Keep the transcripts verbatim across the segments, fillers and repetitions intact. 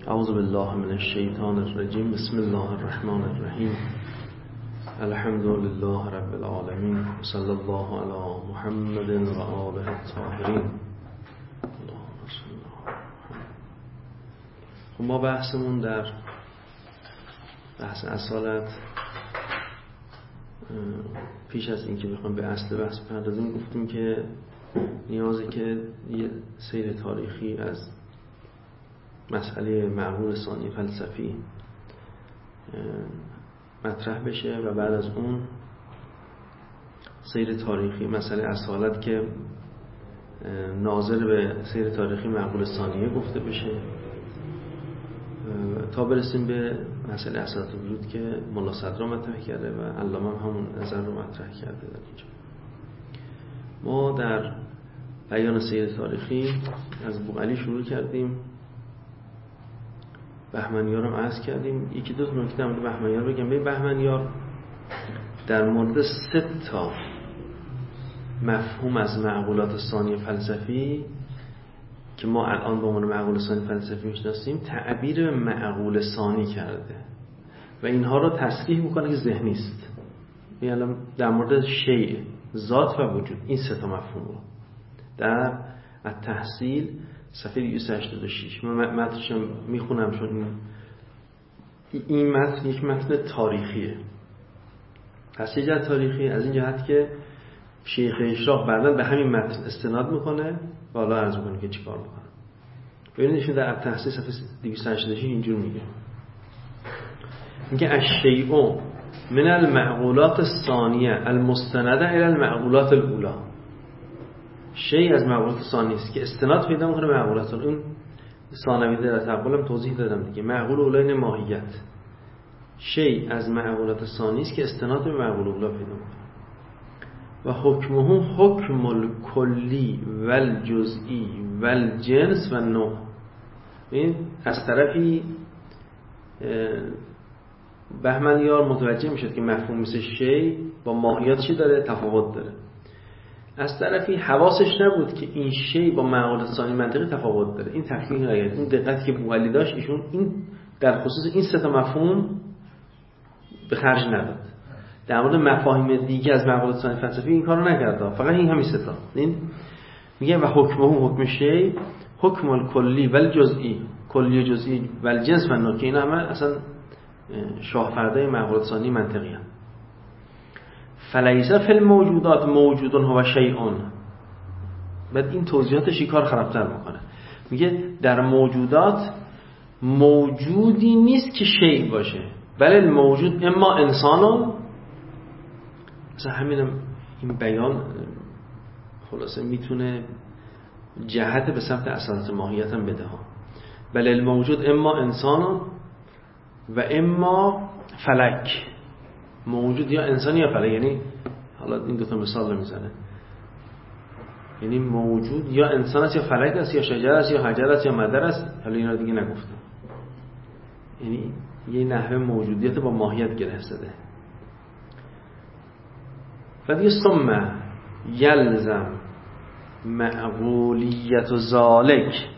اعوذ بالله من الشیطان الرجیم. بسم الله الرحمن الرحیم. الحمد لله رب العالمین. صلی الله علی محمد و آله الطاهرین. خب ما بحثمون در بحث اصالت، پیش از اینکه بخوام به اصل بحث بپردازیم گفتیم که نیازه که یه سیر تاریخی از مسئله معقول ثانی فلسفی مطرح بشه و بعد از اون سیر تاریخی مسئله اصالت که ناظر به سیر تاریخی معقول ثانیه گفته بشه تا برسیم به مسئله اصالت وجود که ملا صدرا مطرح کرده و علامه هم همون نظر رو مطرح کرده. در اینجا ما در بیان سیر تاریخی از بوعلی شروع کردیم، بهمنیار رو عرض کردیم. یکی دو نکته در مورد بهمنیار بگم. به بهمنیار در مورد سه تا مفهوم از معقولات ثانی فلسفی که ما الان به عنوان معقول ثانی فلسفی میشناسیم تعبیر معقول ثانی کرده و اینها رو تصریح میکنه که ذهنی است. یعنی در مورد شیء، ذات و وجود، این سه تا مفهوم رو در التحصیل صفحه دویست و هشتاد و شش من متنش میخونم چون این این متن یک متن تاریخیه. پس یه جهت تاریخی از این جهت که شیخ اشراق بعداً به همین متن استناد میکنه و حالا عرض میکنه که چیکار میکنه. ببینید در التحصیل صفحه دویست و هشتاد و شش اینجور میگه میگه الشیء من المعقولات الثانیه المستنده الى المعقولات الاولى. شیء از معقولات ثانی است که استناد پیدا میکنه معقولات اون. این ثانوی در تقبلم توضیح دادم دیگه. معقول اولین ماهیت، شیء از معقولات ثانی است که استناد به معقول اولا پیدا میکنه. و حکمه حکم الکلی و الجزئی و الجنس و نوع. این از طرفی بهمنیار متوجه میشد که مفهوم مثل شیء با ماهیت چی داره؟ تفاوت داره. از طرفی حواسش نبود که این شیء با معقولات ثانی منطقی تفاوت داره. این تحقیق آید این دقتی که بوعلی داشت ایشون این در خصوص این سه تا مفهوم به خرج نداد. در مورد مفاهیم دیگه از معقولات ثانی فلسفی این کارو نکرد، فقط این همین سه تا. این میگه و حکمه حکم شیء حکم الکلی و الجزئی، کلی و جزئی و الجنس و نوع، که اینا همه اصلا شاهفرده معقولات ثانی منطقی هستند. فلیس فی الموجودات موجود هو شیء. بعد این توضیحاتش کار خرابتر میکنه. میگه در موجودات موجودی نیست که شیء باشه، بله الموجود اما انسانو. مثلا همین این بیان خلاصه میتونه جهت به سمت اصالت ماهیت هم بده ها. بله الموجود اما انسانو و اما فلک. موجود یا انسان یا فلک، یعنی حالا این دو تا مثال رو میزنه، یعنی موجود یا انسان است یا فلک است یا شجر است یا حجر است یا مدر است. حالا اینا دیگه نگفتم. یعنی یه نحوه موجودیت با ماهیت گره زده. و دیگه ثم یلزم معقولیت و ذالک.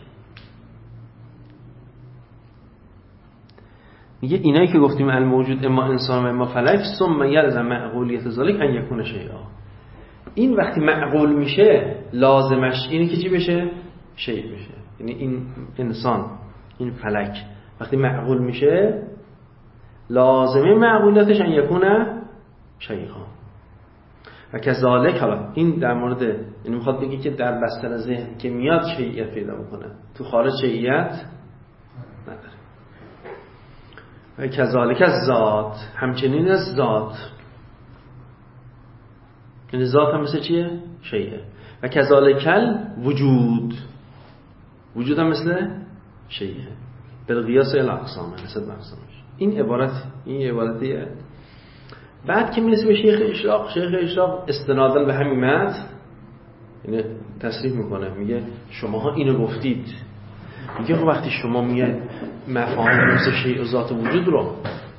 میگه اینایی که گفتیم الموجود اما انسان و اما فلک، ثم یلزم معقولیت ذالک ان یکون شیئا. این وقتی معقول میشه لازمش اینه که چی بشه؟ شیء بشه. یعنی این انسان، این فلک وقتی معقول میشه لازمه معقولیتش ان یکون شیئا. و کذالک، حالا این در مورد، یعنی میخواد بگه که در بستر ذهن که میاد شیئیت پیدا میکنه، تو خارج شیئیت نداره. و کذالک از ذات، همچنین از ذات، یعنی ذات هم مثل چیه؟ شیئه. و کذالک وجود، وجود هم مثل شیئه بالقیاس الاقسام، مثل اقسامش. این عبارت این عبارتیه. بعد که میرسه به شیخ اشراق، شیخ اشراق استناداً به همین متن یعنی تصریح میکنه، میگه شماها اینو گفتید. میگه خب وقتی شما میگه مفاهیم مثل شیء و ذات وجود رو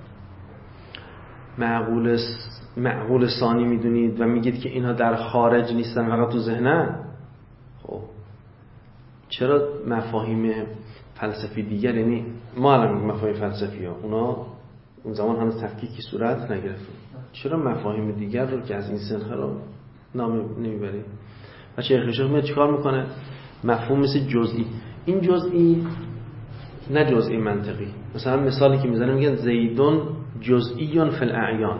معقول معقول ثانی میدونید و میگید که اینا در خارج نیستن فقط تو ذهنن، خب چرا مفاهیم فلسفی دیگر، یعنی ما الان مفاهیم فلسفی ها اونا اون زمان هنوز تفکیکی صورت نگرفت، چرا مفاهیم دیگر رو که از این سنخ رو نام نمیبریم؟ و شیخ اشراق میاد چیکار میکنه؟ مفهوم مثل جزئی، این جزئی نه جزئی منطقی، مثلا مثالی که میزنه میگن زیدون جزئیون فی الاعیان،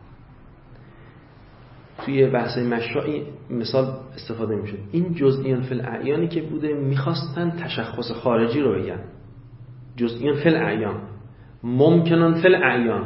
توی بحث مشروعی مثال استفاده میشد. این جزئیون فی الاعیانی که بوده میخواستن تشخص خارجی رو بگن، جزئیون فی الاعیان ممکنن فی الاعیان،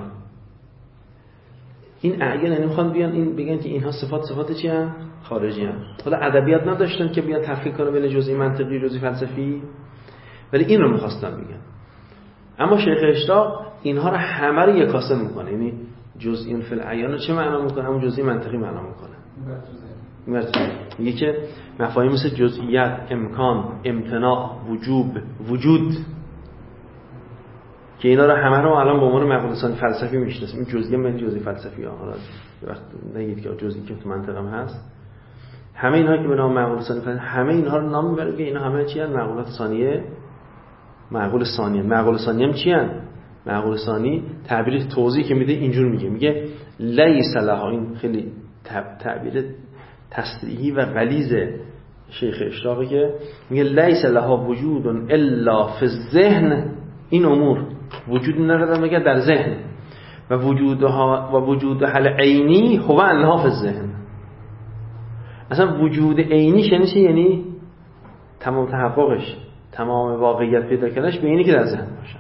این اعیان یعنی میخوان بیان این بگن که اینها صفات صفات چی هستن؟ خارجی هستن. حالا ادبیات نداشتن که بیان تفکیک کنه بین جزئی منطقی و جزئی فلسفی، ولی این رو میخواستن بگن. اما شیخ اشراق اینها رو همه رو یکاسه میکنه، یعنی جزئی فی الاعیان چه معنا میکنه؟ همون جزئی منطقی معنا میکنه. میگه که مفاهیم مثل جزئیت، امکان، امتناع، وجوب، وجود، که اینا رو همه رو الان به عنوان معقول ثانی فلسفی میشناسیم. این جزئی من جزئی فلسفی ها، حالا وقت نگید که جزئی که تو منطق هم هست، همه اینها که به نام معقول ثانی فلسفی، همه اینها رو نام میبره که اینا همه چی هستن؟ معقولات ثانیه. معقول ثانیه معقول ثانی هم چی هستن؟ معقول ثانی تعبیر توضیح که میده اینجور میگه، میگه لیس لها، این خیلی تعبیر تصریحی و غلیظ شیخ اشراقی که میگه لیس لها وجود الا فی الذهن، این امور وجود نداره مگر در ذهن، و وجودها و وجود حل عینی هو انها فی الذهن. اصلا وجود عینی یعنی چی؟ یعنی تمام تحققش، تمام واقعیت پیدا کردنش به اینی که در ذهن باشد.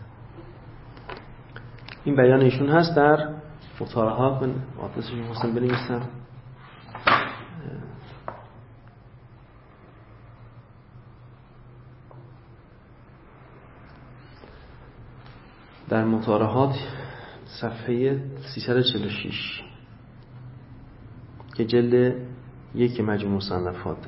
این بیان ایشون هست در مطالعات. من آدرسش رو خواستم بنویسم، در مطالعات صفحه سیصد و چهل و شش که جلد یک مجموع مصنفاته.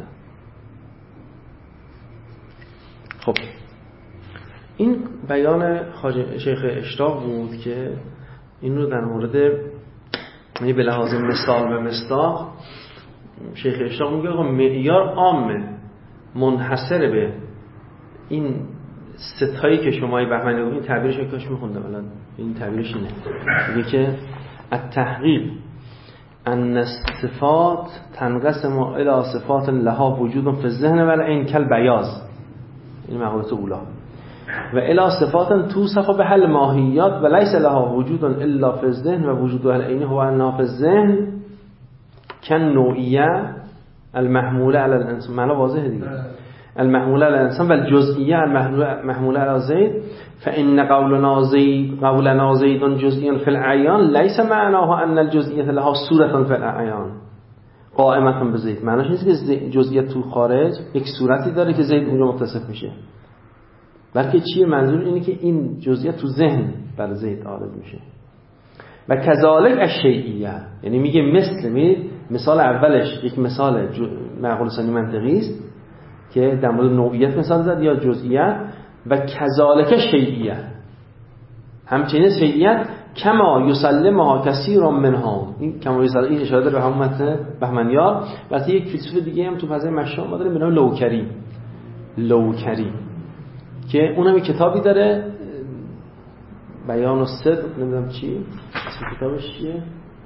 خب این بیان خواجه شیخ اشراق بود که این رو در مورد، یعنی به لحاظ مثال و مصداق، شیخ اشراق میگه آقا معیار عامه منحصر به این ستایی که شمای بهمنی گفتین، این تعبیرش رو کاش میخوندم الان، این تعبیرش اینه، میگه که التحقیق ان الصفات تنقسم الى صفات لها وجود فی الذهن و العین کالبیاض، این مقولت اولا، و الى صفات توصف به حل ماهیات و لیس لها وجود الا فی الذهن و وجود العین هو انها فی الذهن كالنوعیه المحموله علی الانسان. معنا واضحه دیگه، المحموله على الانسان و الجزئیه المحموله على زید، فان قولنا زید قولنا زید جزئی فی الاعیان لیس معناه ان الجزئیه لها صورتا فی الاعیان قائمه بزید. معناش نیست که جزئیت تو خارج یک صورتی داره که زید اونجا متصف میشه، بلکه چیه؟ منظور اینه که این جزئیت تو ذهن بر زید عارض میشه. و کذالک الشیئیه، یعنی میگه مثل می مثال اولش یک مثال معقول ثانی منطقی است که در مورد نوعیت مثال زد یا جزئیت، و کذالک شیئیه، همچنین شیئیت کما یسلمها کثیر منها، این کما یسلم این اشاره داره به همون متن بهمنیار. واسه یک فیلسوف دیگه هم تو فضای مشروع ما داریم به نام لوکری، لوکری که اونم کتابی داره بیان الصدق، نمیدونم چی اسم کتابش چیه،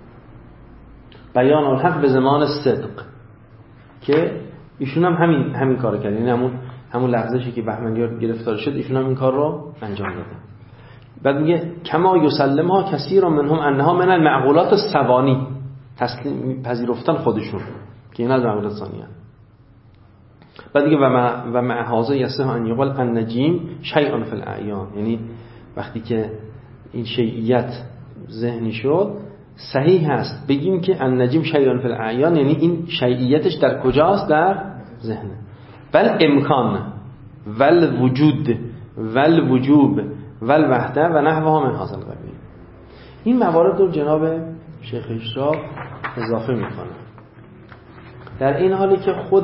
بیان الحق به زمان الصدق، که ایشون هم همین همین کارو کرد، یعنی همون همون لحظه‌ای که بهمنیار گرفتار شد ایشون هم این کار رو انجام داده. بعد میگه کما یسلمها کثیر منهم انها من المعقولات الثوانی، تسلیم پذیرفتن خودشون که اینا از معقولات ثانیه. بعد دیگه و مع و مع هذا یصح ان یقال النجیم شیء فی الاعیان، یعنی وقتی که این شیئیت ذهنی شد صحیح هست بگیم که النجیم شیء فی الاعیان، یعنی این شیئیتش در کجاست؟ در ذهن. بل امکان ول وجود ول وجوب ول وحده و نحوها من هذا القبیل. این موارد رو جناب شیخ اشراق اضافه میکنه، در این حالی که خود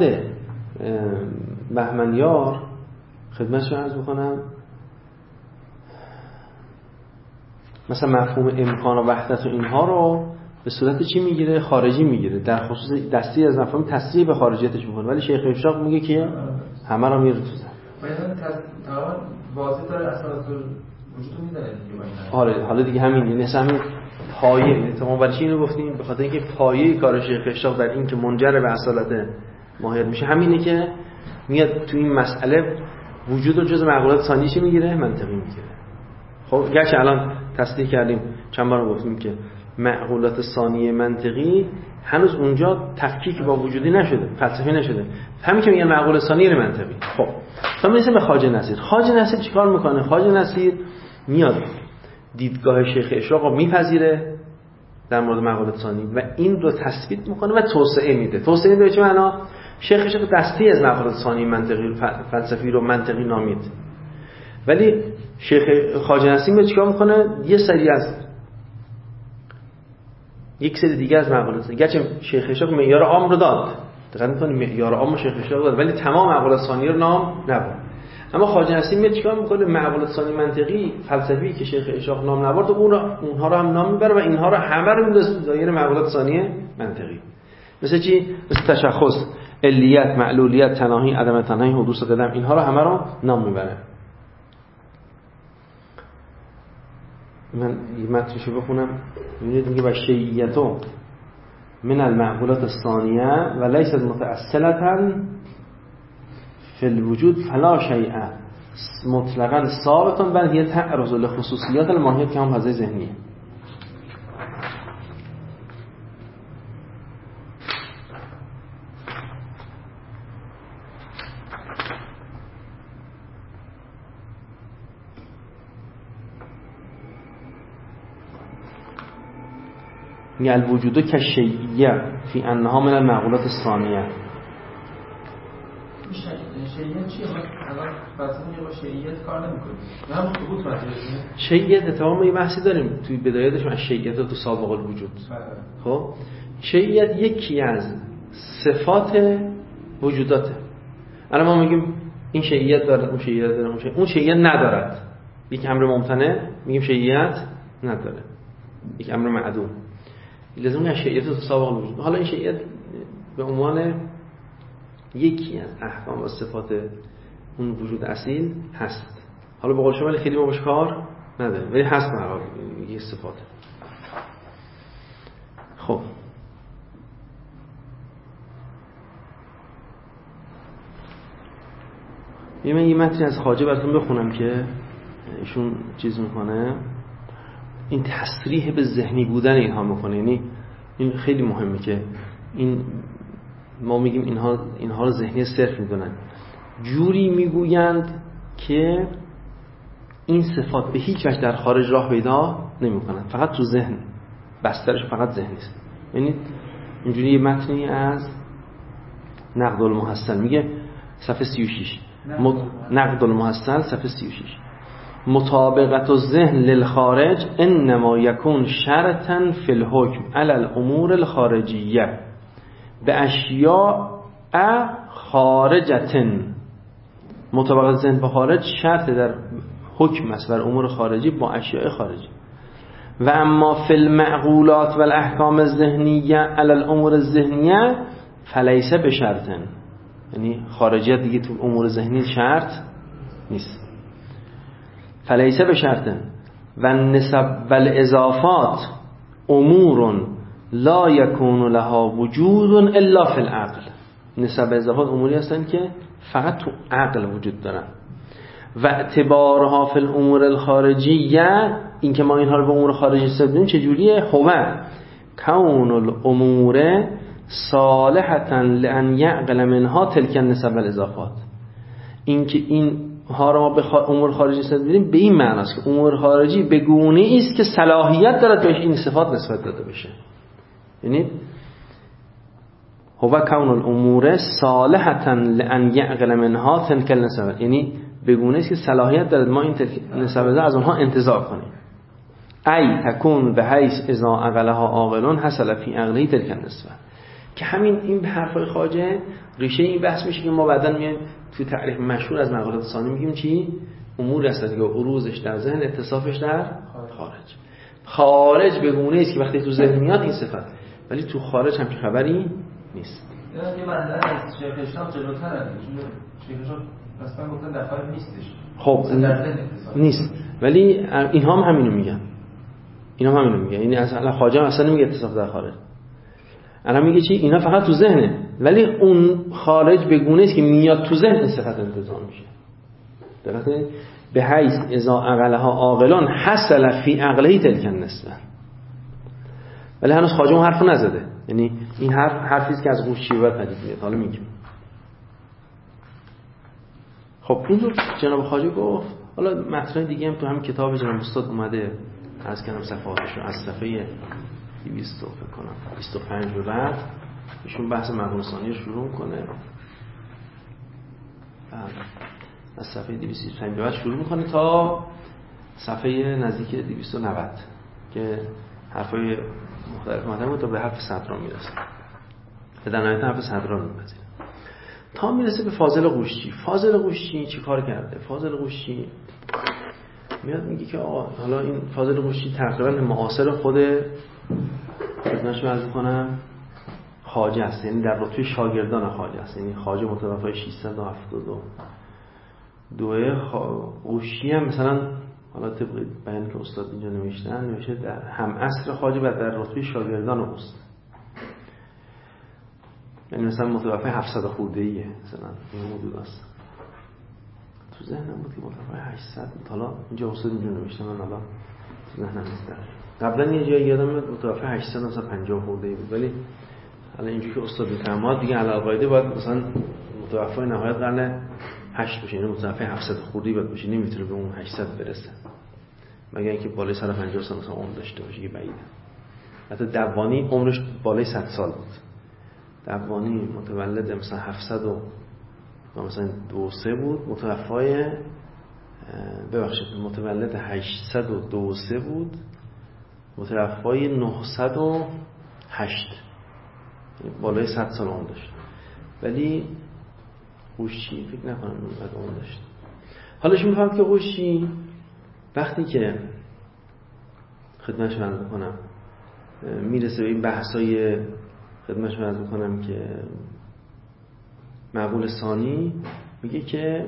بهمنیار خدمتش رو عرض بکنم مثلا مفهوم امکان و وحدت و اینها رو به صورت چی میگیره؟ خارجی میگیره، در خصوص دستی از مفاهیم تصریح به خارجیتش میکنه، ولی شیخ اشراق میگه که همه رو میره تو ذهن. باید تمام واضح داره اصالت وجود میدونه دیگه. آره حالا دیگه همین یعنی همین پایه تمام برای اینو گفتیم به خاطر اینکه پایه کار شیخ اشراق در این که منجر به اصالت ماهیت میشه همینه که میاد تو این مسئله وجود رو جزء معقولات ثانیه میگیره منطقی میگیره. خب گرچه الان تصدیق کردیم چند بار گفتیم که معقولات ثانیه منطقی هنوز اونجا تفکیک با وجودی نشده، فلسفی نشده. همین که میگن معقول ثانیه منطقی. خب تا میرسه به خواجه نصیر. خواجه نصیر چیکار میکنه؟ خواجه نصیر میاد دیدگاه شیخ اشراق رو میپذیره در مورد معقولات ثانیه و این رو تثبیت میکنه و توسعه میده. توسعه به چه معنا؟ شیخ اشراق دستی از معقولات ثانیه منطقی فلسفی رو منطقی نامید. ولی شیخ خواجه نصیر چیکار میکنه؟ یه سری از یک سری دیگه از معقولات، گرچه شیخ اشراق معیار عام رو داد، دقت می‌کنید معیار عام شیخ اشراق داد ولی تمام معقولات ثانیه رو نام نبرد. اما خواجه نصیر میاد چیکار میکنه؟ معقولات ثانیه منطقی فلسفی که شیخ اشراق نام نبرد اون رو اونها رو هم نام میبره و اینها رو همه رو میندازه تو دایره معقولات ثانیه منطقی. مثل چی؟ مثل تشخص، علیت، معلولیت، تناهی، عدم تناهی، حدوث قدم، اینها رو همه رو نام میبره. من یه متنشو بخونم می‌بینید میگه و شیعیتو من المعقولات الثانیه و لیست متأصلة فی الوجود فلا شیء مطلقا ثابت بل هي تعرض لخصوصیات الماهیت که هم فضای ذهنیه. میگه الوجود کشیعیه فی انها من المعقولات الثانیه. شیعیت چیه؟ الان بحثمون یه با شیعیت کار نمی‌کنیم. نه ثبوت مطرحه. شیعیت اتفاقا یه بحثی داریم توی بدایتش از شیعیت تو سابق الوجود. خب شیعیت یکی از صفات وجوداته. الان ما میگیم این شیعیت داره، اون شیعیت داره، اون شیعیت, اون شیعیت ندارد. یک امر ممتنع میگیم شیعیت نداره. یک امر معدوم. لازم نه شیعیت تو سابق الوجود. حالا این شیعیت به عنوان یکی از احکام و صفات اون وجود اصیل هست. حالا به قول شما خیلی ما باش کار نداریم ولی هست به هر حال یه صفات. خب من یه متنی از خواجه براتون بخونم که ایشون چیز میکنه، این تصریح به ذهنی بودن اینها میکنه. یعنی این خیلی مهمه که این ما میگیم اینها اینها رو ذهنی صرف میدونن، جوری میگویند که این صفات به هیچ وجه در خارج راه پیدا نمیکنن، فقط تو ذهن، بسترش فقط ذهنی است. یعنی اینجوری یه متنی از نقد المحصل میگه صفحه سی و شش، مط... نقد المحصل صفحه سی و شش، مطابقت الذهن للخارج انما یکون شرطا فی الحکم علی الامور الخارجیه به اشیاء خارجتن. مطابقت ذهن با خارج شرط در حکم است بر امور خارجی با اشیاء خارجی. و اما فی المعقولات و الاحکام الذهنیه علی الامور الذهنیه فلیس بشرطن. یعنی خارجیت دیگه تو امور ذهنی شرط نیست. فلیس بشرطن و النسب و الاضافات امور لا یکون لها وجود الا فی العقل. نسب و اضافات اموری هستن که فقط تو عقل وجود دارن. و اعتبارها فی الامور الخارجیه، این که ما اینها رو به امور خارجی سپردیم چجوریه؟ هو کون الامور صالحة لان یعقل منها تلک النسب و الاضافات. این که این ها رو ما به امور خارجی سپردیم به این معنی است که امور خارجی به گونه‌ای است که صلاحیت دارد بهش این صفات نسبت داده بشه. یعنی هو کون الامور صالحة لان یعقل منها تلک النسب، یعنی به گونه‌ای است که صلاحیت دارد ما این نسب از اونها انتزاع کنیم. ای تکون به حیث اذا عقلها عاقلون حصل فی عقله تلک النسب. که همین این به حرفای خواجه ریشه این بحث میشه که ما بعداً میایم تو تعریف مشهور از معقولات ثانی میگیم چی؟ امور هست که عروضش در ذهن، اتصافش در خارج. خارج به گونه‌ای است که وقتی تو ذهن میاد این صفت، ولی تو خارج همچین خبری نیست. یه منظر از شیخ اشراق جلوتره. شیخ اشراق اصلا گفتن در خارج نیستش. خب نیست، ولی اینها هم همینو میگن، اینا هم همینو میگن. یعنی اصلا خواجه اصلا نمیگه اتصاف در خارج، انا میگه چی؟ اینا فقط تو ذهنه، ولی اون خارج به گونه است که میاد تو ذهن این صفت انتزاع میشه. درسته؟ به حیث اذا عقلها عاقلان حصل فی عقله تلک النسبه. ولی هنوز خواجه اون حرفو نزده، یعنی این حرف حرفی است که از قوشچی بعد پدید میاد. حالا میگیم. خب این رو جناب خواجه گفت. حالا مطلب دیگه هم تو هم کتاب جناب استاد اومده، از کنم صفحاتشو از صفحه دویست فکر کنم بیست و پنج به بعد ایشون بحث مقوله ثانیه شروع کنه. از صفحه دویست و بیست و پنج به بعد شروع میکنه تا صفحه نزدیک دویست و نود که حرفای مختلف مطلب بود تا به حرف صدرا میرسه. به در نهایت حرف صدرا میپذیره تا میرسه به فاضل قوشچی. فاضل قوشچی چی کار کرده؟ فاضل قوشچی میاد میگه که آقا حالا این فاضل قوشچی تقریبا معاصر خود خدمتش عرض میکنم خواجه است، یعنی در رتبه شاگردان خواجه است. یعنی خواجه متوفای ششصد و هفتاد و دو، قوشچی هم مثلا حالا طبق بیانی که استاد اینجا نوشتن نوشته در هم عصر خواجه و در رتبه شاگردان اوست. یعنی مثلا متوفای هفتصد خورده ایه مثلا این حدود است. تو ذهنم بود که متوفای هشتصد، حالا اینجا استاد اینجا نوشته، من حالا تو ذهنم نیست. قبلا یه جایی یادم میاد متوفای هشتصد و پنجاه خورده ای بود، ولی حالا اینجوری که استاد میفرماد دیگه علاوه قاعده باید مثلا متوفای نهایت قرن هشت باشه، یعنی متوفای هفتصد خورده ای باید باشه، نمیتونه به اون هشتصد برسه مگر اینکه بالای صد و پنجاه سال مثلا عمر داشته باشه که بعیده. حتی دوانی عمرش بالای صد سال بود. دوانی متولد مثلا هفتصد و مثلا دو سه بود، متوفای ببخشید متولد هشتصد و دو سه بود، متوفای نهصد و هشت، بالای صد سال عمر داشت. ولی قوشچی فکر نکنم اونقدر عمر داشت. حالا شما می‌فهمید که قوشچی وقتی که خدمتش عرض می‌کنم میرسه به این بحثای خدمتش عرض می‌کنم که مقوله ثانی، میگه که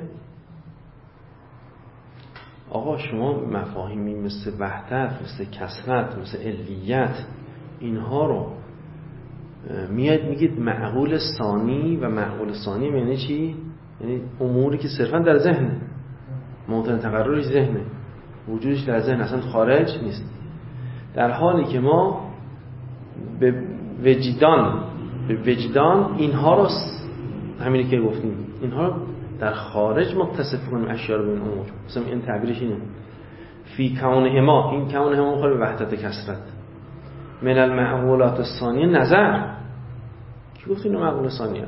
آقا شما مفاهیمی مثل وحدت، مثل کثرت، مثل علیت، اینها رو میاد میگید معقول ثانی. و معقول ثانی یعنی چی؟ یعنی اموری که صرفا در ذهنه، موطن تقررش ذهنه، وجودش در ذهن، اصلا خارج نیست. در حالی که ما به وجدان به وجدان اینها رو، همینی که گفتیم، اینها رو در خارج متصف کنیم اشیا رو به این امور. مثلا این تعبیرش اینه فی کونهما، این کونهما میخوره به وحدت کثرت. من المعقولات الثانیه نظر، کی گفت اینو معقول ثانیه؟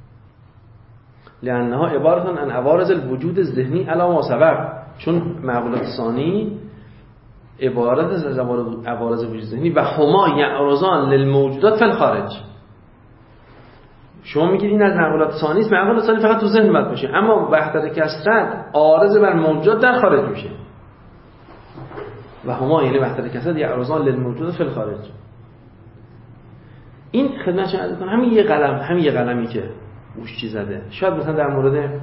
لانها عبارتن عن عوارض الوجود الذهنی علی ما سبق، چون معقولات ثانی عبارت از عوارض وجود ذهنی و هما یعرضان للموجودات فی الخارج. شما میگید این از معقولات ثانی است، معقولات ثانی فقط تو ذهن باید باشه، اما وحدت کثرت عارض بر موجودات در خارج میشه. و هما یعنی وحدت کثرت یعرضان للموجودات فی الخارج. این خدمتش عرض کنم همین یه قلم، همین یه قلمی که قوشچی زده، شاید مثلا در مورد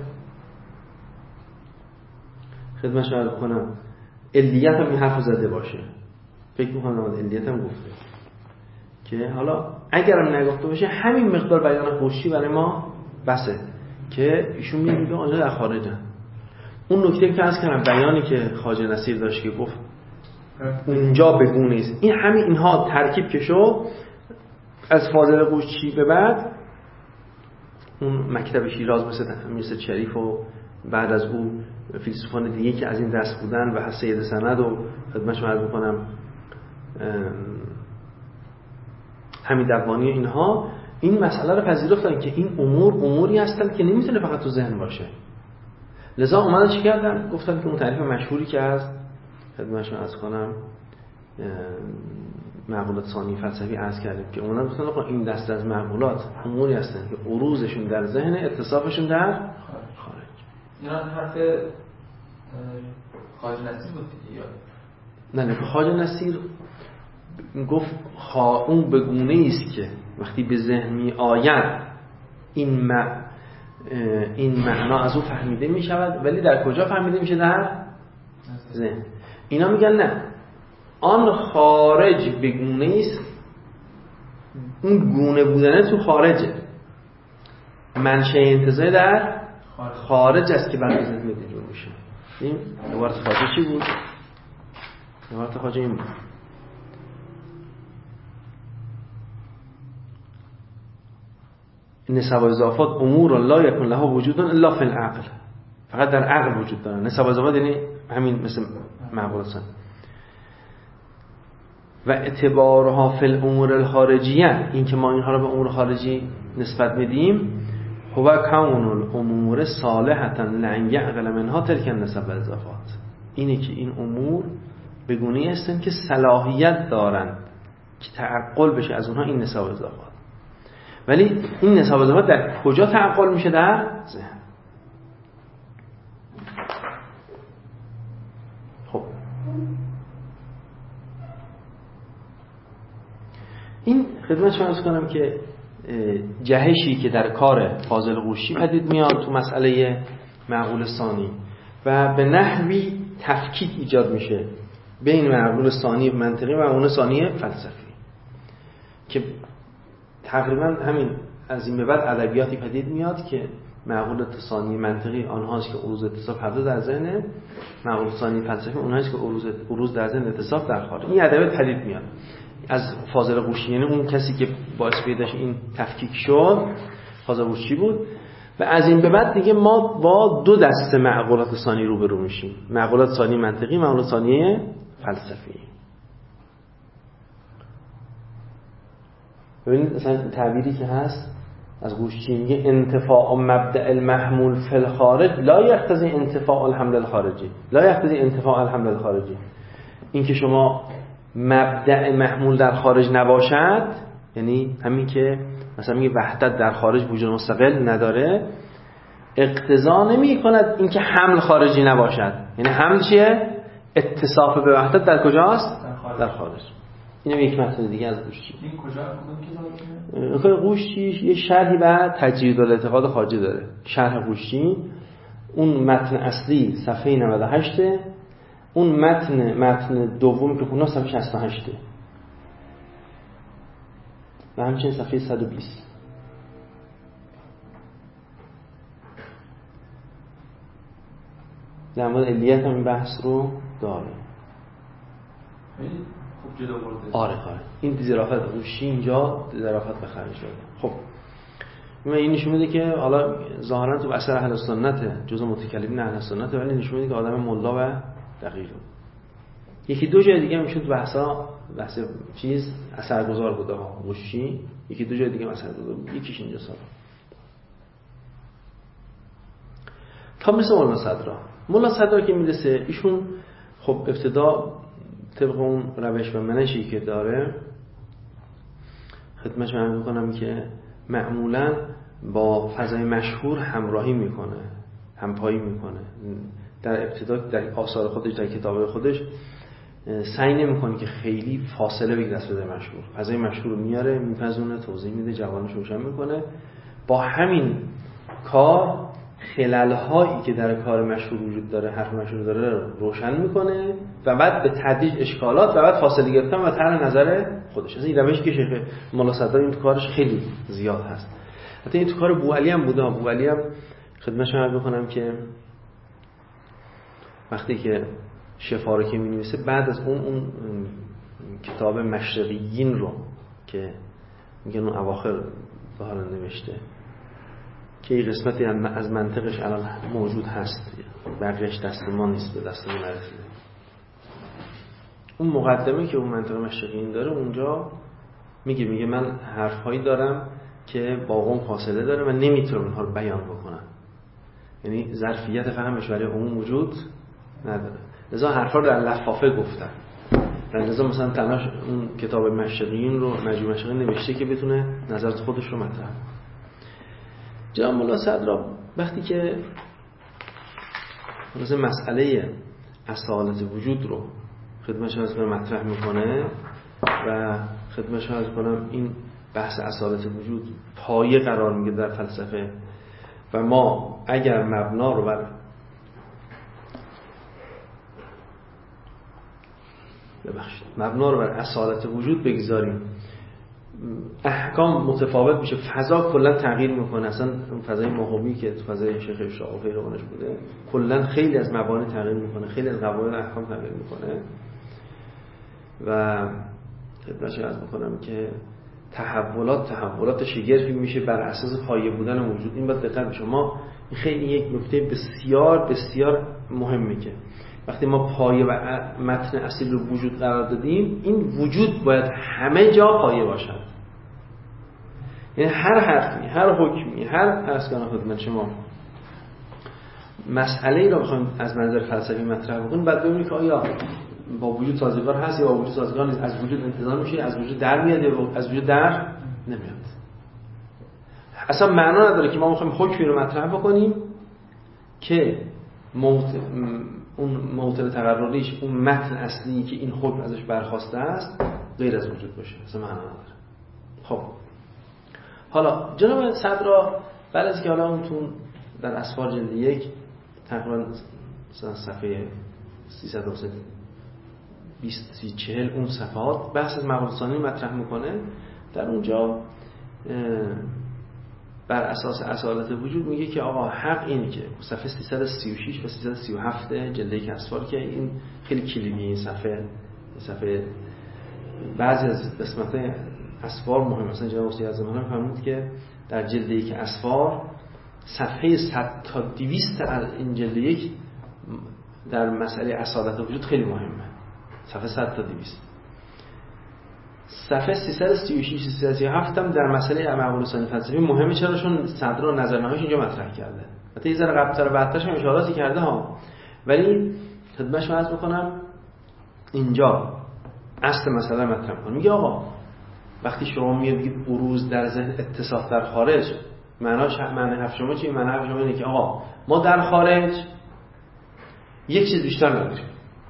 خدمتش عرض کنم علیت هم این حرف زده باشه، فکر میکنم علیت هم گفته که حالا اگرم نگفته باشه همین مقدار بیان قوشچی برای ما بسه که ایشون میگه آنجا در خارجه. اون نکته که عرض کردم بیانی که خواجه نصیر داشت که گفت اونجا بگونه است، این همین اینها ترکیب که شو از فاضل قوشچی به بعد اون مکتب شیراز مثل مثل شریف و بعد از او فیلسوفان دیگه که از این دست بودن و سید سند و خدمتش عرض می‌کنم همین دوانی اینها این مسئله رو پذیرفتن که این امور اموری هستن که نمیتونه فقط تو ذهن باشه. لذا اومدن چی کردن؟ گفتن که اون تعریف مشهوری که از خدمتش عرض کنم معقولات ثانی فلسفی عرض کردیم که اونا گفتن آقا این دست از معقولات اموری هستن که عروضشون در ذهن، اتصافشون در خارج. اینا حرف خواجه نصیر بود دیگه؟ نه نه خواجه نصیر گفت خوا اون به گونه‌ای است که وقتی به ذهن می آید این م... این معنا از او فهمیده می شود، ولی در کجا فهمیده میشه؟ در ذهن. اینا میگن نه، آن خارج بگونه است، اون گونه بودنه تو خارجه، منشأ انتزاع در خارج است که برای ذهن مدیجور میشه. این عبارت خواجه چی بود؟ عبارت خواجه این بود: نسب و اضافات امور لا یکن لها وجود الا فی العقل، فقط در عقل وجود دارن. نسب و اضافات یعنی همین مثل معقولات و اعتبارها فی الامور الخارجیه، این که ما اینها رو به امور خارجی نسبت میدیم، هو کون الامور صالحة لأن یعقل منها تلک النسب و اضافات، اینه که این امور بگونه هستند که صلاحیت دارند که تعقل بشه از اونها این نسب و اضافات. ولی این نسب و اضافات در کجا تعقل میشه؟ در ذهن. خب این خدمت شما عرض کنم که جهشی که در کار فاضل قوشی پدید میاد تو مسئله معقول ثانی و به نحوی تفکیک ایجاد میشه بین معقول ثانی منطقی و معقول ثانی فلسفی، که تقریبا همین از این به بعد ادبیاتی پدید میاد که معقول ثانی منطقی آنهاست که عروض اتصاف هر دو در ذهن، معقول ثانی فلسفی اونهاست که عروض عروض در ذهن اتصاف در خارج. این ادبیات پدید میاد از فاضل قوشی، یعنی اون کسی که باعث پیداش این تفکیک شد فاضل قوشی بود. و از این به بعد دیگه ما با دو دسته معقولات ثانی روبرو میشیم: معقولات ثانی منطقی، معقولات ثانی فلسفی. ببینید مثلا تعبیری که هست از قوشی میگه انتفاع مبدأ المحمول فی الخارج لا یقتضی انتفاع الحمل الخارجی، لا یقتضی انتفاع الحمل الخارجی. این که شما مبدأ محمول در خارج نباشد، یعنی همین که مثلا میگه وحدت در خارج وجود مستقل نداره، اقتضا نمی کند این که حمل خارجی نباشد. یعنی حمل چیه؟ اتصاف به وحدت در کجاست؟ در خارج, در خارج. اینم یک متن دیگه از قوشی. این کجا کتابه؟ قوشی یه شرحی و تجرید الاعتقاد خارجی داره. شرح قوشی اون متن اصلی صفحه نود و هشت، اون متن متن دوم که خوندم صفحه شصت و هشت و همچنین صفحه صد و بیست. در مورد علیت هم این بحث رو داره. خب جدا برده. آره آره. این ظرافت قوشی اینجا ظرافت به خرج داده. خب من این نشون میده که حالا ظاهرا تو اثر اهل سنت، جزء متکلمین اهل سنت، ولی نشون میده که آدم ملا و دقیقه. یکی دو جای دیگه میشد بحثا بحث چیز اثرگذار بوده ها قوشی، یکی دو جای دیگه اثرگذار بود، یکیش اینجا سال. تا مثل مولانا صدرا مولانا صدرا که میرسه ایشون خب ابتدا طبق اون روش و منشی که داره خدمتش من میکنم که معمولا با فضای مشهور همراهی میکنه، همپایی میکنه. در ابتدا در آثار خودش، در کتاب خودش سعی نمیکنه که خیلی فاصله بگیره از فضای مشهور. فضای مشهور رو میاره، میپزونه، توضیح میده، جوانش روشن میکنه. با همین کار خلل‌هایی که در کار مشهور وجود داره، حرف مشهور داره رو روشن میکنه و بعد به تدریج اشکالات و بعد فاصله گرفتن و طرح نظر خودش. از این روشی که شیخ مولا صدرا این تو کارش خیلی زیاد هست. حتی این تو کار بوعلی هم بوده. بوعلی هم خدمتش عرض بکنم که وقتی که شفا رو که می‌نویسه، بعد از اون اون کتاب مشرقیین رو که میگن اون اواخر ظاهرا نوشته که این قسمتی از منطقش الان موجود هست، بقیه‌اش دست ما نیست، به دست ما نرسیده. اون مقدمه که اون منطقه مشرقیین داره اونجا میگه میگه من حرفهایی دارم که با قوم فاصله داره و نمیتونم اونها رو بیان بکنم، یعنی ظرفیت فهمش برای عموم وجود نداره. لذا حرفا رو در لفافه گفتن. لذا مثلا تناش اون کتاب مشرقیین رو مجموع مشرقیین نوشته که بتونه نظرات خودش رو مطرح کنه. جناب مولا صدرا وقتی که مثلا مسئله اصالت وجود رو خدمتش از کنم مطرح میکنه و خدمتش از کنم این بحث اصالت وجود پایه قرار میگه در فلسفه و ما اگر مبنا رو بر ببخشید مبنا رو بر اصالت وجود بگذاریم، احکام متفاوت میشه، فضا کلا تغییر میکنه. اصلا اون فضای ماهوی که تو فضای شیخ اشراق و پیروانش بوده کلا خیلی از مبانی تغییر میکنه، خیلی از قواعد احکام تغییر میکنه و خدمتش عرض میکنم که تحولات تحولات شگرفی میشه بر اساس پایه بودن موجود. این باید دقت بشه. ما این خیلی یک نکته بسیار بسیار مهمه که وقتی ما پایه و متن اصیل رو وجود قرار دادیم، این وجود باید همه جا پایه باشد. یعنی هر حرفی، هر حکمی، هر اسکان خدمت شما مسئله ای رو بخوایم از منظر فلسفی مطرح بکنیم، بعد ببینیم که آیا با وجود سازگار هست یا با وجود سازگار نیست، از وجود انتزاع میشه، از وجود در میاد یا از وجود در نمیاد. اصلا معنا نداره که ما بخوایم حکمی رو مطرح بکنیم که موت... اون موتر تقرریش، اون متن اصلی که این حکم ازش برخواسته است غیر از وجود باشه. اصلا معنا نداره. خب حالا جناب صدرا بعد از که حالا اونتون در اسفار جلد یک تقریبا صفحه سیصد و بیست سی چهل اون صفحات بحث از مقاله ثانی مطرح میکنه، در اونجا بر اساس اصالت وجود میگه که آقا حق اینه که صفحه سیصد و سی و شش و سیصد و سی و هفت جلد یک اسفار که این خیلی کلیدی این صفحه این صفحه بعضی از قسمت اسفار مهم. مثلا جناب استاد اعظم فرمود که در جلد یک اسفار صفحه صد تا دویست از این جلد یک در مسئله اصالت وجود خیلی مهمه. صفحه صد تا دویست. صفحه سیصد و سی و شش سیصد و سی و هفت هم در مسئله مقوله ثانی فلسفی مهمه. چرا؟ چون صدر و نظرنامه‌اش اینجا مطرح کرده. البته یه ذره قبل‌تر و بعدترش هم اشاراتی کرده ها، ولی خدمتش عرض می‌کنم اینجا اصل مسئله مطرح می‌کنه. میگه آقا وقتی شما میگید بروز در ذهن، اتصاف در خارج، معناش معنی حرف شما چیه؟ معنی حرف شما اینه که آقا ما در خارج یک چیز بیشتر نداریم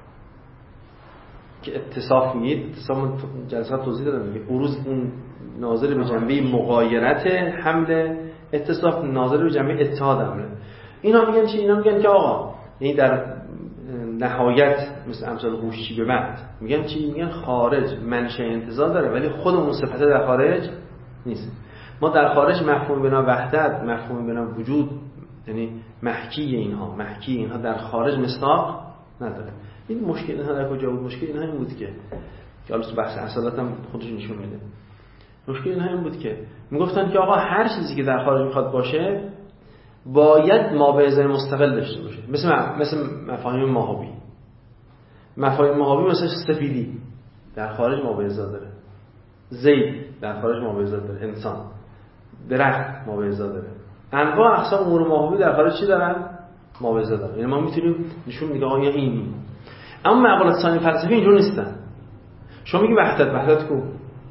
که اتصاف میگید. اتصاف جلسات توضیح دادم میگه بروز اون ناظر به جنبه مغایرت حمله، اتصاف ناظر به جنبه اتحاد حمله. اینا میگن چی؟ اینا میگن که آقا یعنی در نهایت مثل امثال هوشی به بعد میگن چی؟ میگن خارج منشأ انتزاع داره ولی خود اون صفت در خارج نیست. ما در خارج مفهوم بنا وحدت، مفهوم بنا وجود، یعنی محکی اینها محکی اینها در خارج مصداق نداره. این مشکل اینها در کجا بود؟ مشکل اینها این بود که که حالا بحث اصالت هم خودش نشون میده. مشکل اینها این بود که میگفتن که آقا هر چیزی که در خارج میخواد باشه باید مابعضای مستقل داشته باشه. مثل مثل مفاهیم ماهوی. مفاهیم ماهوی مثل سفیدی در خارج مابعضا داره، زید در خارج مابعضا داره، انسان، درخت مابعضا داره. انواع اقسام امور ماهوی در خارج چی دارن؟ مابعضا دارن. یعنی ما میتونیم نشون میدیم آقا این. اما مقالات ثانی فلسفی اینجور نیستن. شما میگی وحدت، وحدت کو؟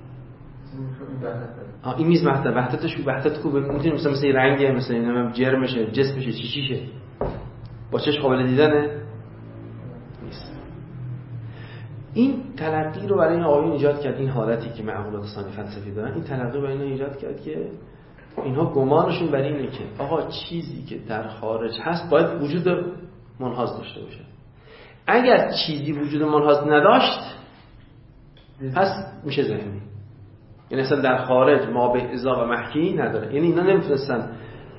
آ این میز وحدت، وحدتش وحدت کو؟ میتونیم مثلا مثل رنگه، مثلا اینا جرمشه، جسمشه، چی چیشه. با چش قابل دیدنه؟ نیست. این تلقی رو برای این آقایون ایجاد کرد، این حالتی که مقالات ثانی فلسفی دارن، این تلقی برای اینا ایجاد کرد که اینها گمانشون بر اینه که آقا چیزی که در خارج هست باید وجود منحاز داشته باشه. اگر چیزی وجود منحاز نداشت پس میشه ذهنی. یعنی اصلا در خارج ما به ازا و محکی نداره. یعنی اینا نمیتونستن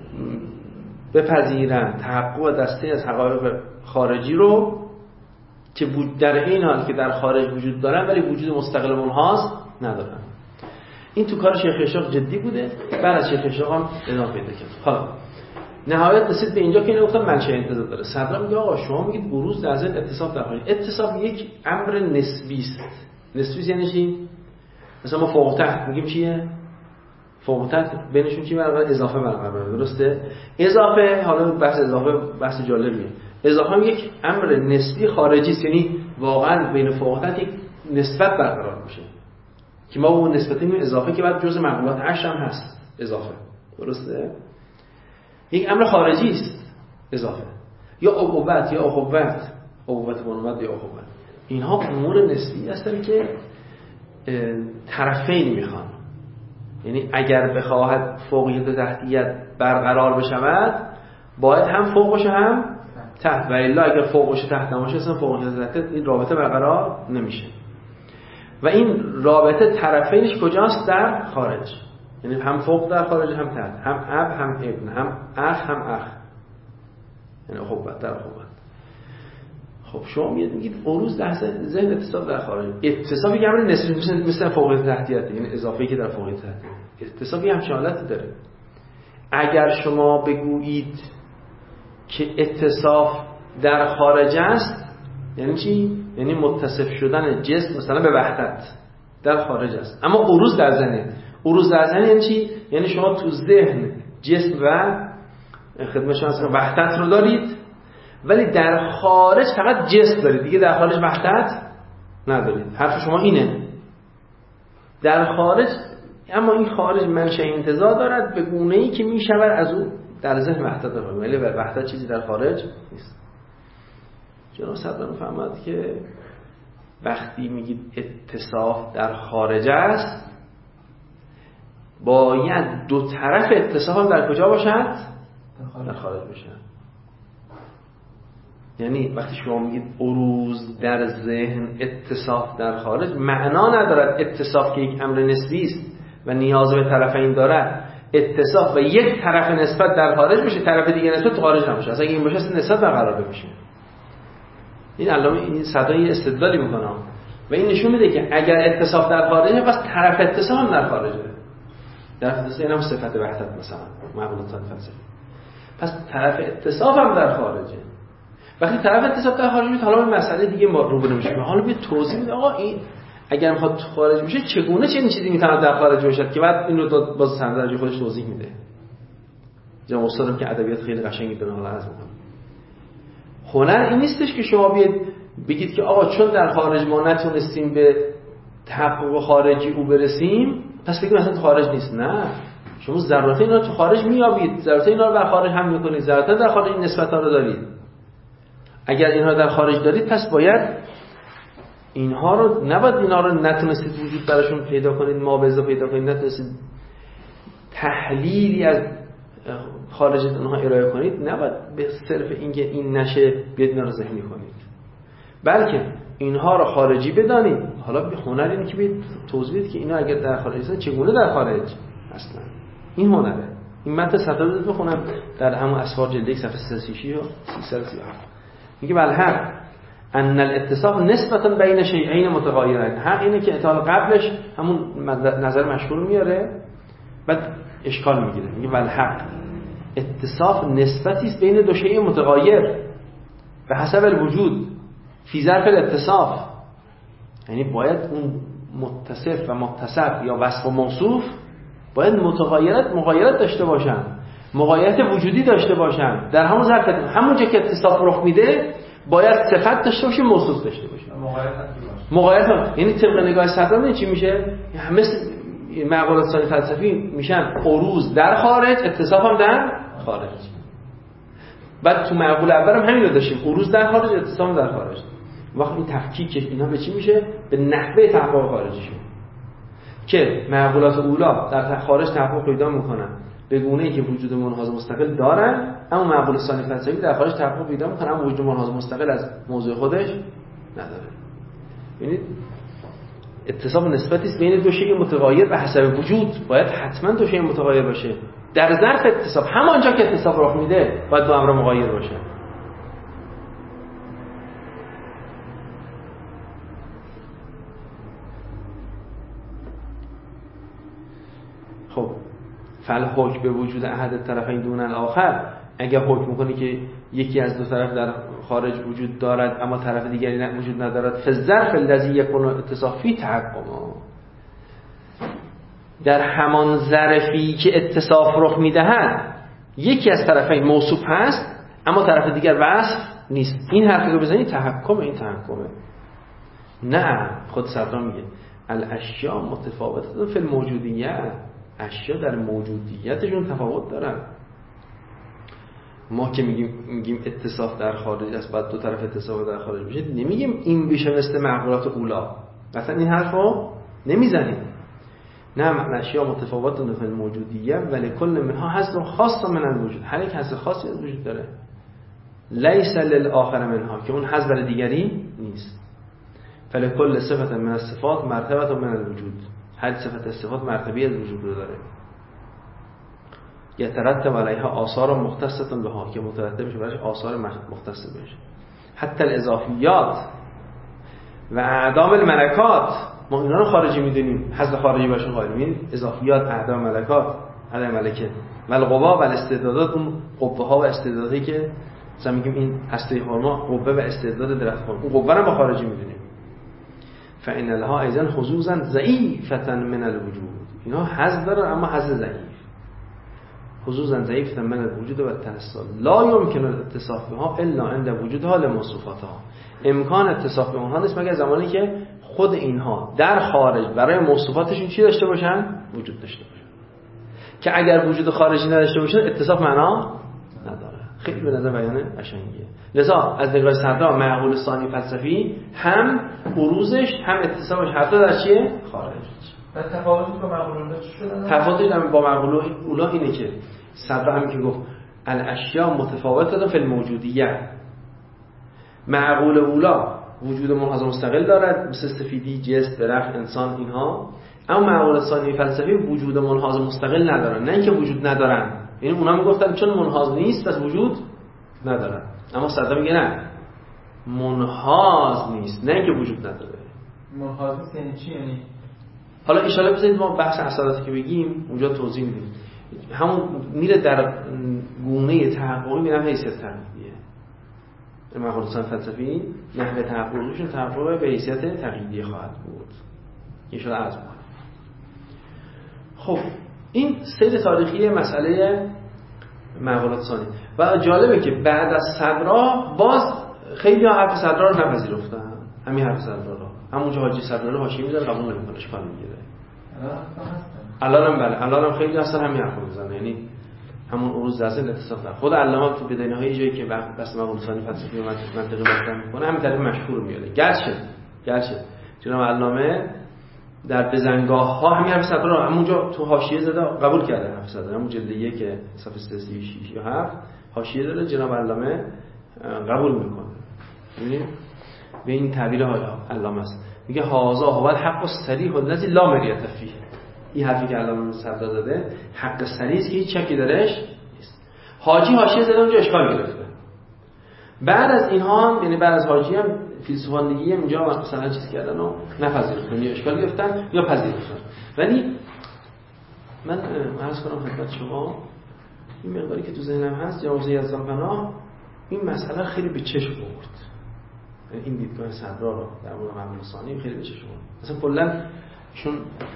بپذیرن تحقق دسته از حقایق خارجی رو که در این حال که در خارج وجود دارن ولی وجود مستقل منحاز ندارن. این تو کار شیخ اشراق جدی بوده، بعد از شیخ اشراق هم ادامه پیدا کرد. حالا نهایت رسید به اینجا که اینو گفتم منشأ انتزاع داره. صدرا میگه آقا شما میگید بروز در ذهن اتصاف در خارج. اتصاف یک امر نسبی است. نسبی یعنی چی؟ مثلا ما فوق و تحت میگیم چیه؟ فوق و تحت بینشون چی برقرار؟ اضافه برقراره. درسته؟ اضافه، حالا بحث اضافه بحث جالبیه. اضافه هم یک امر نسبی خارجی است، یعنی واقعا بین فوق و تحت یک نسبت برقرار میشه که ما اون نسبت میگیم اضافه که بعد جزء مقولات عشر هم هست اضافه. درسته؟ یک امر خارجی است اضافه، یا عقوبت یا اخوت، عقوبت بنوبت یا اخوت. اینها امور نسبی هستن که طرفین میخوان. یعنی اگر بخواهد فوقیت و تحتیت برقرار بشود باید هم فوق باشه هم تحت، و الا اگر فوق باشه تحت نباشه اصلا فوقیت و تحتیت این رابطه برقرار نمیشه. و این رابطه طرفینش کجاست؟ در خارج. یعنی هم فوق در خارج هم تحت، هم اب هم ابن، هم اخ هم اخ، یعنی اخوت در اخوت. خب شما میگید عروض در ذهن اتصاف در خارج، اتصاف یک امر نسبی مثل مثل فوقیت تحتیت، یعنی اضافه‌ای که در فوقیت تحتیت، اتصاف یه همچین حالتی داره. اگر شما بگویید که اتصاف در خارج است یعنی چی؟ یعنی متصف شدن جسم مثلا به وحدت در خارج است، اما عروض در ذهن. عروض در ذهن یعنی چی؟ یعنی شما تو ذهن جسم و خدمت شما اصلا وحدت رو دارید، ولی در خارج فقط جسم دارید، دیگه در خارج وحدت ندارید. حرف شما اینه. در خارج، اما این خارج منشأ انتزاع دارد به گونه‌ای که میشود از اون در ذهن وحدت دارد، ولی وحدت چیزی در خارج نیست. جناب صدران فهمد که وقتی میگید اتصاف در خارج است باید دو طرف اتصاف در کجا باشد؟ در خارج باشد. یعنی وقتی شما میگید عروض در ذهن اتصاف در خارج، معنا ندارد اتصاف که یک امر نسبی است و نیاز به طرفین دارد اتصاف و یک طرف نسبت در خارج بشه، طرف دیگه نسبت تو خارج نباشه. اصلا این باشه اصلا نسبت برقرار بشه. این علامه این صدای استدلالی میکنه و این نشون میده که اگر اتصاف در خارجه پس طرف اتصاف هم در خارجه. در اتصاف این هم صفت وحدت مثلا معقولات فلسفی. پس طرف اتصاف هم در خارجه. وقتی طرف اتصاف در خارج میشه حالا به مسئله دیگه ما روبرو میشیم. حالا بیا توضیح بده آقا این اگر میخواد تو خارج بشه چگونه چنین چیزی میتونه در خارج بشه که بعد این رو باز سندرجی خودش توضیح میده. جناب استادم که ادبیات خیلی قشنگی داره حالا عرض میکنم. هنر این نیستش که شما بیاید بگید که آقا چون در خارج ما نتونستیم به تحقق خارجی او برسیم پس بگیم اصلا تو خارج نیست. نه، شما ضرورت اینا تو خارج میابید، ضرورت اینا رو در خارج هم میکنید، ضرورت در خارج این نسبت‌ها رو دارید. اگر اینها در خارج دارید پس باید اینها رو نباید اینها رو نتونستید وجود براشون پیدا کنید، مابعضا پیدا کنید، نتونستید تحلیلی از خارج اونها ارائه کنید، نباید به صرف اینکه این نشه بیاد اینا رو ذهنی کنید، بلکه اینها رو خارجی بدانید. حالا به هنر اینه که بیاد توضیح بدید که اینا اگر در خارج هستن چگونه در خارج هستن. این هنره. این متن صدر بخونم در همون اسفار جلد یک صفحه سیصد و سی و شش و سیصد و سی و هفت میگه بالحق ان الاتصاف نسبتا بین شیئین متغایرین. حق اینه که اطلاع قبلش همون نظر مشهور میاره بعد اشکال میگیره. میگه بالحق اتصاف نسبتی است بین دو شیء متغایر به حسب الوجود فی ظرف الاتصاف. یعنی باید اون متصف و متصف یا وصف و موصوف باید متغایرت مغایرت داشته باشن، مغایرت وجودی داشته باشن. در همون ظرف همونجا که اتصاف رخ میده باید صفت داشته باشه، موصوف داشته باشه. مغایرت یعنی طبق نگاه صدران چی میشه؟ مثل معقولات ثانی فلسفی میشن عروض در خارج، اتصاف هم در خارج. بعد تو معقول اول هم همین رو داشتیم، عروض در خارج، اتصاف در خارج. وقت این تفکیک اینا به چی میشه؟ به نحوه تحقق خارجیشون که معقولات اولا در خارج تحقق پیدا میکنن به گونه‌ای که وجود منحاز مستقل دارن، اما معقولات ثانی فلسفی در خارج تحقق پیدا میکنن اما وجود منحاز مستقل از موضوع خودش نداره. یعنی اتصاف نسبتی است بین دو شیء متغایر به حسب وجود. باید حتما دو شیء متغایر باشه. در ظرف اتصاف همانجا که اتصاف رخ میده باید دو امر مغایر باشه. خب فل حکم به وجود احد طرفین دون الاخر، اگر حکم میکنی که یکی از دو طرف در خارج وجود دارد اما طرف دیگری وجود ندارد، فالظرف الذی یکون اتصاف فی تحقق، در همان ظرفی که اتصاف رخ میدهد یکی از طرفین موصوف هست اما طرف دیگر وصف نیست. این حرفی رو بزنید تحکم، این تحکمه. نه، خود صدرا میگه الاشیاء متفاوته فی الموجودیت، اشیاء در موجودیتشون تفاوت دارن. ما که میگیم میگیم اتصاف در خارج است بعد دو طرف اتصاف در خارج بشه، نمیگیم این بشه مثل معقولات اولا، مثلا این حرفو نمیزنیم. نه اشیاء متفاوت فی الموجودیه ولی کل منها حظ خاص من الوجود، هر یک حظ خاصی از وجود داره. لیس للآخر منها، که اون حظ برای دیگری نیست. فلکل صفت من الصفات مرتبه من الوجود، هر صفت از صفات مرتبه از وجود داره. یترتب علیها آثار مختصه بها، که مترتب میشه برایش آثار مختص بشه. حتی الاضافیات و اعدام الملکات، ما اینا رو خارجی میدونیم، حذف خارجی باشون خارجی میدونیم. اضافیات، اعدام ملکات، اعدام ملکه و القوا و الاستعدادات، اون قوه ها و استعداداتی که مثلا میگیم این هسته خرما قوه و استعداد درخت خرما، اون قوه رو ما خارجی میدونیم. فإن لها ایضا حظوظا ضعیفة من الوجود، اینا حظ دارن اما حظ ضعیف. حظوظا ضعیفة من الوجود و التحصل لا يمكن الاتصاف بها الا عند وجودها لموصوفاتها، امکان اتصاف به اونها نیست مگر زمانی که خود اینها در خارج برای موصوفاتشون چی داشته باشن؟ وجود داشته باشن. که اگر وجود خارجی نداشته باشن اتصاف معنا نداره. خیلی به نظر بیان قشنگیه. لذا از نگاه صدرا معقول ثانی فلسفی هم بروزش هم اتصافش هر دو در چیه؟ خارج. و تفاوتش با معقول اولا چی شده؟ تفاوتش با معقول اولا اینه که صدرا همین که گفت الاشیاء متفاوته فی الموجودیه، معقول اولا وجود منحاز مستقل دارد مثل سفیدی، جسم، درخت، انسان، اینها. اما معقول ثانی فلسفی وجود منحاز مستقل ندارن، نه اینکه وجود ندارن، یعنی اونا میگفتن چون منحاز نیست پس وجود ندارن. اما صدرا میگه نه، منحاز نیست، نه اینکه وجود نداره. منحاز نیست یعنی چی؟ یعنی حالا ان شاءالله بذارید ما بحث اصالتی که بگیم اونجا توضیح میدیم. همون میره در گونه تحققی، میرم حیثیت تقلیدیه. معقول ثانی فلسفی نحوه تحققشون تحقق به حیثیت تقلیدی خواهد بود. ان شاءالله عرض می‌کنم. خب این سیر تاریخی مسئله معقولات ثانی و جالبه که بعد از صدرا باز خیلی ها حرف صدرا رو نپذیرفتن. همین حرف صدرا رو همونجا حاجی صدرا رو حاشیه میذاره، قبول نمیکنه، اشکال میگیره. الانم بله الانم خیلی اصلا همین حرفو میزنه، یعنی همون عروض درسه اتصاف داره. خود علامه تو بدایه‌های جایی که بحث معقول ثانی فلسفی و منطقی مطرح میکنه همین طریق مشهور میاره. گرچه گرچه جناب علامه در بزنگاه ها همین حرف صدرا رو همونجا تو حاشیه زده، قبول کرده حرف صدرا، همون جلد یک که صفحه سه سی شش یا هفت حاشیه داره، جناب علامه قبول میکنه. ببینید به این تعبیر علامه است، میگه هذا هو الحق الصریح الذی لا مریة فیه. این حرفی که علامه صدرا زده حق صریح است که هیچ شکی درش نیست. حاجی حاشیه زده اونجا اشکال گرفته. بعد از اینها هم یعنی بعد از حاجی هم فیلسوفان دیگه اینجا مثلا چیز کردن و نپذیرفتن یا اشکال گرفتن یا پذیرفتن. ولی من عرض کنم خدمت شما این مقداری که تو ذهنم هست جوازی از پناه این مسئله خیلی به چشم آورد. این دیدگاه صدرا رو در مورد معقول ثانی خیلی به چشم آورد. مثلا کلا چون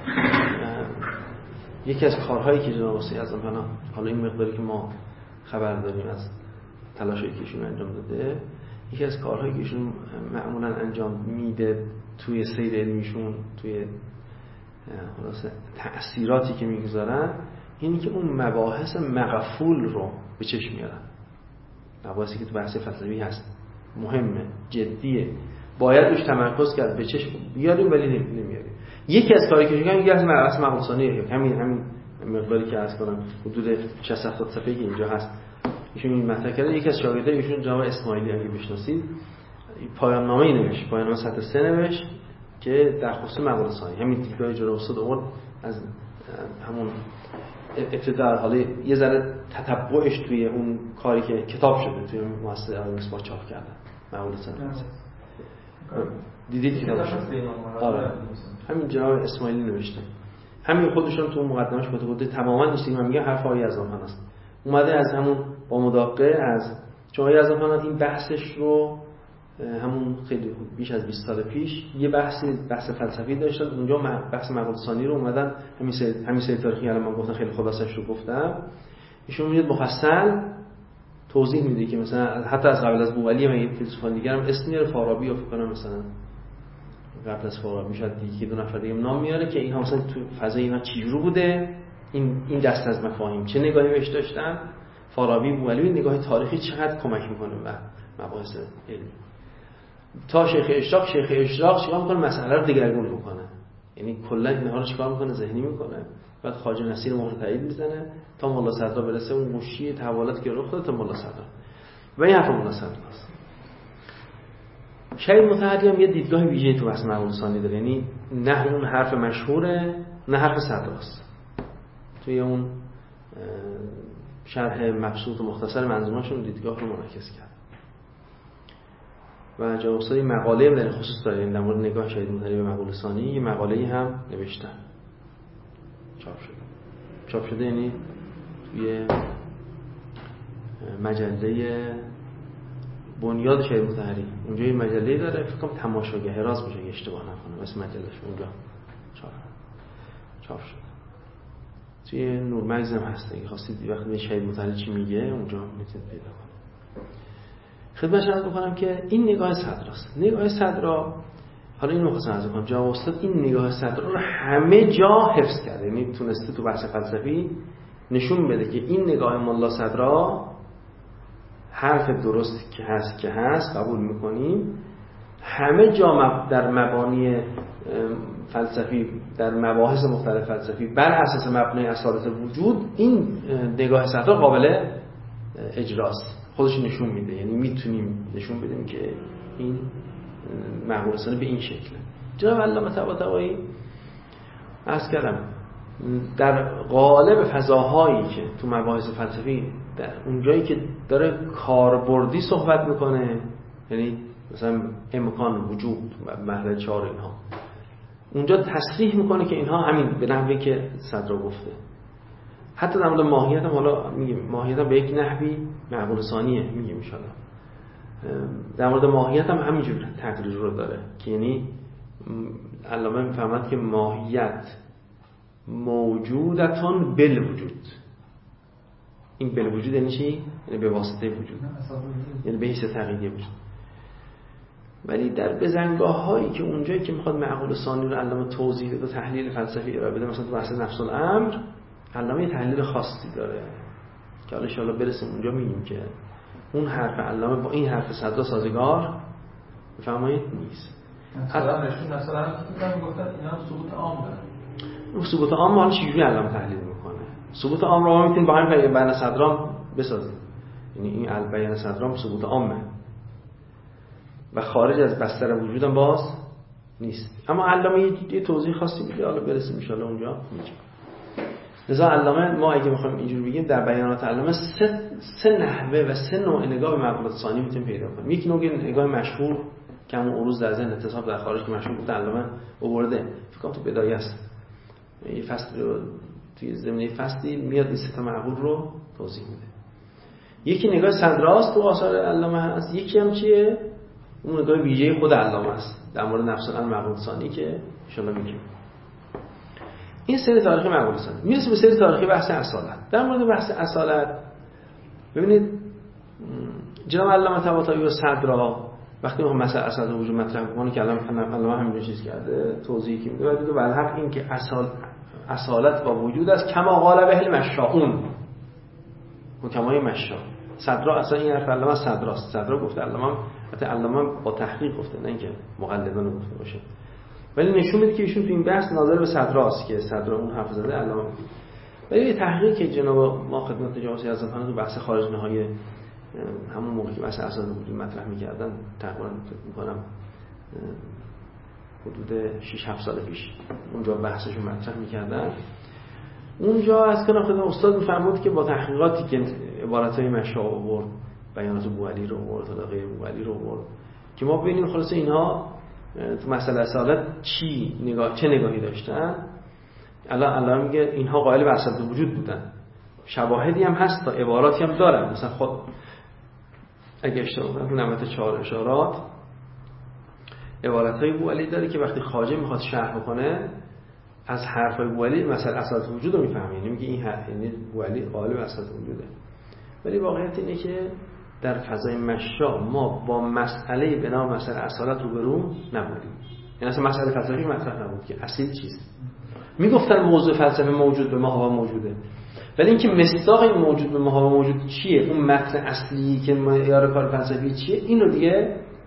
یکی از کارهایی که جناب واسه از پناه حالا این مقداری که ما خبر داریم از تلاشی که ایشون انجام داده، یکی از کارهایی که ایشون معمولا انجام میده توی سیر علمیشون، توی خلاصه تأثیراتی که میگذارن، اینی که اون مباحث مغفول رو به چشم میارن. مباحثی که تو بحث فلسفی هست، مهمه، جدیه، باید روش تمرکز کرد، به چشم بیاریم ولی نمیاریم. یکی از کاری که میگن یکی از مباحث معقول ثانیه، همین همین مقداری که عرض کنم حدود شصت هفتاد صفحه‌ای که اینجا هست ایشون این مطرح کرده. یکی از شاگردای ایشون جناب اسماعیلی اگه بشناسید پایان نامه‌ای نوشت، پایان نامه سطر سه نوشت که در خصوص معقول ثانی همین دیدگاه جناب استاد آورد از همون ابتدا، حالا یه ذره تتبعش توی اون کاری که کتاب شده توی مؤسسه آقای مصباح چاپ کردن معقول ثانی. دیدید کتابش؟ آره همین جناب اسماعیلی نوشته، همین خودشون تو مقدمه‌اش گفته تماما نیست، من میگم حرف آقای اعظم‌خان است، اومده از همون با مداقه از چون آقای اعظم‌خان این بحثش رو همون خیلی بیش از بیست سال پیش یه بحث بحث فلسفی داشتن، اونجا بحث معقول ثانی رو اومدن همین سری همین سری تاریخی الان من گفتم خیلی خلاصش رو گفتم، ایشون میاد مفصل توضیح میده که مثلا حتی از قبل از بوعلی و یه فیلسوفان دیگه هم اسم میاره، فارابی و فکر کنم مثلا قبل از فارابی شاید دیگه دو نفر دیگه نام میاره که اینها مثلا تو فضای اینا چجوری بوده، این این دست از مفاهیم چه نگاهی بهش داشتن، فارابی بوعلی نگاه تاریخی چقدر کمک میکنه به مباحث علمی. تا شیخ اشراق شیخ اشراق چیکار میکنه مسئله رو دگرگون میکنه، یعنی کلا اینها رو چیکار میکنه؟ ذهنی میکنه. بعد خواجه نصیر مهر تایید میزنه تا ملا صدرا برسه اون گوشی تحولاتی که رخ داده تا ملا صدرا. و این حرف ملا صدراست. شهید مطهری هم یه دیدگاه ویژه‌ای تو بحث معقول ثانی داره، یعنی نه اون حرف مشهوره نه حرف صدراست. توی اون شرح مبسوط و مختصر منظومه‌شون دیدگاه رو منعکس کرد. و جناب استاد مقاله در خصوص داره در مورد نگاه شهید مطهری به معقول ثانی، یه مقاله‌ای هم نوشتن. چاپ شده. چاپ شده یعنی توی مجله بنیاد شهید مطهری. اونجا یه مجله‌ای داره، فکر کنم تماشاگاه راز میشه اشتباه نکنم اسم مجلهش، اونجا چاپ چاپ شده. توی نورمگز هم هست، اگه خواستید وقتی به شهید مطهری چی میگه اونجا میتونید پیدا کنید. خدمتش عرض بکنم که این نگاه صدراست. نگاه صدرا، حالا اینو می‌خواستم عرض کنم، جناب استاد این نگاه صدرا رو همه جا حفظ کرده، یعنی تونسته تو بحث فلسفی نشون بده که این نگاه ملا صدرا حرف درستی که هست که هست قبول میکنیم، همه جا در مبانی فلسفی در مباحث مختلف فلسفی بر اساس مبنای اصالت وجود این نگاه صدرا قابل اجراست، خودش نشون میده. یعنی میتونیم نشون بدیم که این معقول ثانی به این شکله. جناب علامه طباطبایی عرض کردم در قالب فضاهایی که تو مباحث فلسفی در اونجایی که داره کاربردی صحبت میکنه، یعنی مثلا امکان وجود و محور چهار اینها، اونجا تصریح میکنه که اینها همین به نحوی که صدرا گفته. حتی در مورد ماهیت هم حالا میگیم ماهیت هم به یک نحوی معقول ثانیه میگیم ان شاءالله. در مورد ماهیت هم همینجور تقریر رو داره که یعنی علامه میفهمد که ماهیت موجودتون بالوجود. این بالوجود یعنی چی؟ یعنی به واسطه وجود، یعنی به حیث تقییدی وجود. ولی در بزنگاه هایی که اونجایی که میخواد معقول ثانی رو علامه توضیح بده و تحلیل فلسفی ارائه بده، مثلا تو بحث نفس الامر علامه تحلیل خاصی داره که حالا ان شاء الله برسیم اونجا میگیم که اون حرف علامه با این حرف صدرا سازگار بفرمایید نیست. مثلا نشون مثلا که گفتن اینا ثبوت عام داره. اون ثبوت عام حالا چجوری علامه تحلیل میکنه؟ ثبوت عام رو ما میتونیم با همین بیان صدرا بسازیم. یعنی این بیان صدرا ثبوت عامه و خارج از بستر وجودم باز نیست. اما علامه یه توضیح خاصی میده، حالا برسیم ان شاء الله اونجا میگیم. لذا علامه ما اگه بخوایم اینجوری بگیم در بیانات علامه سه سه نحوه و سه نوع نگاه به معقولات ثانی میتونیم پیدا کنیم. یک نوع نگاه مشهور که همون عروض در ذهن اتصاف در خارج که مشهور بوده علامه آورده، فکر کنم تو بدایه است. این فصل رو توی زمینه فصلی میاد این سه تا معقول رو توضیح میده. یکی نگاه صدراست تو آثار علامه هست، یکی هم چیه؟ اون نگاه ویژه خود علامه است در مورد نفس الامر معقول ثانی که ان شاء الله میگیم. این سری تاریخی معقول ثانی. میرسیم به سری تاریخی بحث اصالت. در مورد بحث اصالت ببینید جناب علامه طباطبایی و صدرا وقتی ما مسئله اصالت وجود مطرح می‌کنه که علامه علامه همین چیز کرده، توضیحی که میده بعد میگه بالحق این که اصال اصالت با وجود است کما قال به مشاؤون حکمای مشا. صدرا اصلا این حرف علامه صدراست. صدرا گفته، علامه البته علامه با تحقیق گفته نه اینکه مقلدانه گفته باشه، ولی نشون میده که ایشون تو این بحث ناظر به صدراست که صدرا اون حرف زده علامه. ولی تحقیقی که جناب ما خدمت جناب یزدخان تو بحث خارج نهایی همون موقعی که بحث اساس وجود مطرح می‌کردن تقریبا فکر می‌کنم حدود شش هفت سال پیش اونجا بحثشو مطرح می‌کردن. اونجا از کنم خدمت استاد می‌فرمود که با تحقیقاتی که عبارت‌های مشا آورد، بیانات بوعلی رو آورد تا غیر بوعلی رو آورد که ما ببینیم خلاص اینها تو مسئله اصالت چی نگاه چه نگاهی داشتن. الان الان میگه اینها قائل به اصالت وجود بودن. شواهدی هم هست تا عباراتی هم دارن، مثلا خود اگه اشتباه نکنم نمره چهار اشارات عبارت‌های بوعلی داره که وقتی خواجه میخواد شرح بکنه از حرفای بوعلی مثلا اصالت وجود رو میفهمه، یعنی میگه این حرف یعنی بوعلی قائل به اصالت وجوده. ولی واقعیت اینه که در فضای مشا ما با مسئله به نام مسئله اصالت روبرو نبودیم. یعنی اصلا مسئله فلسفی مطرح نبود که اصیل چیست. میگفتن موضوع فلسفه موجود به ماها موجوده، ولی اینکه مصداق این موجود به ماها موجود چیه، اون متن اصلی که معیار کار فلسفی چیه، این رو دیگه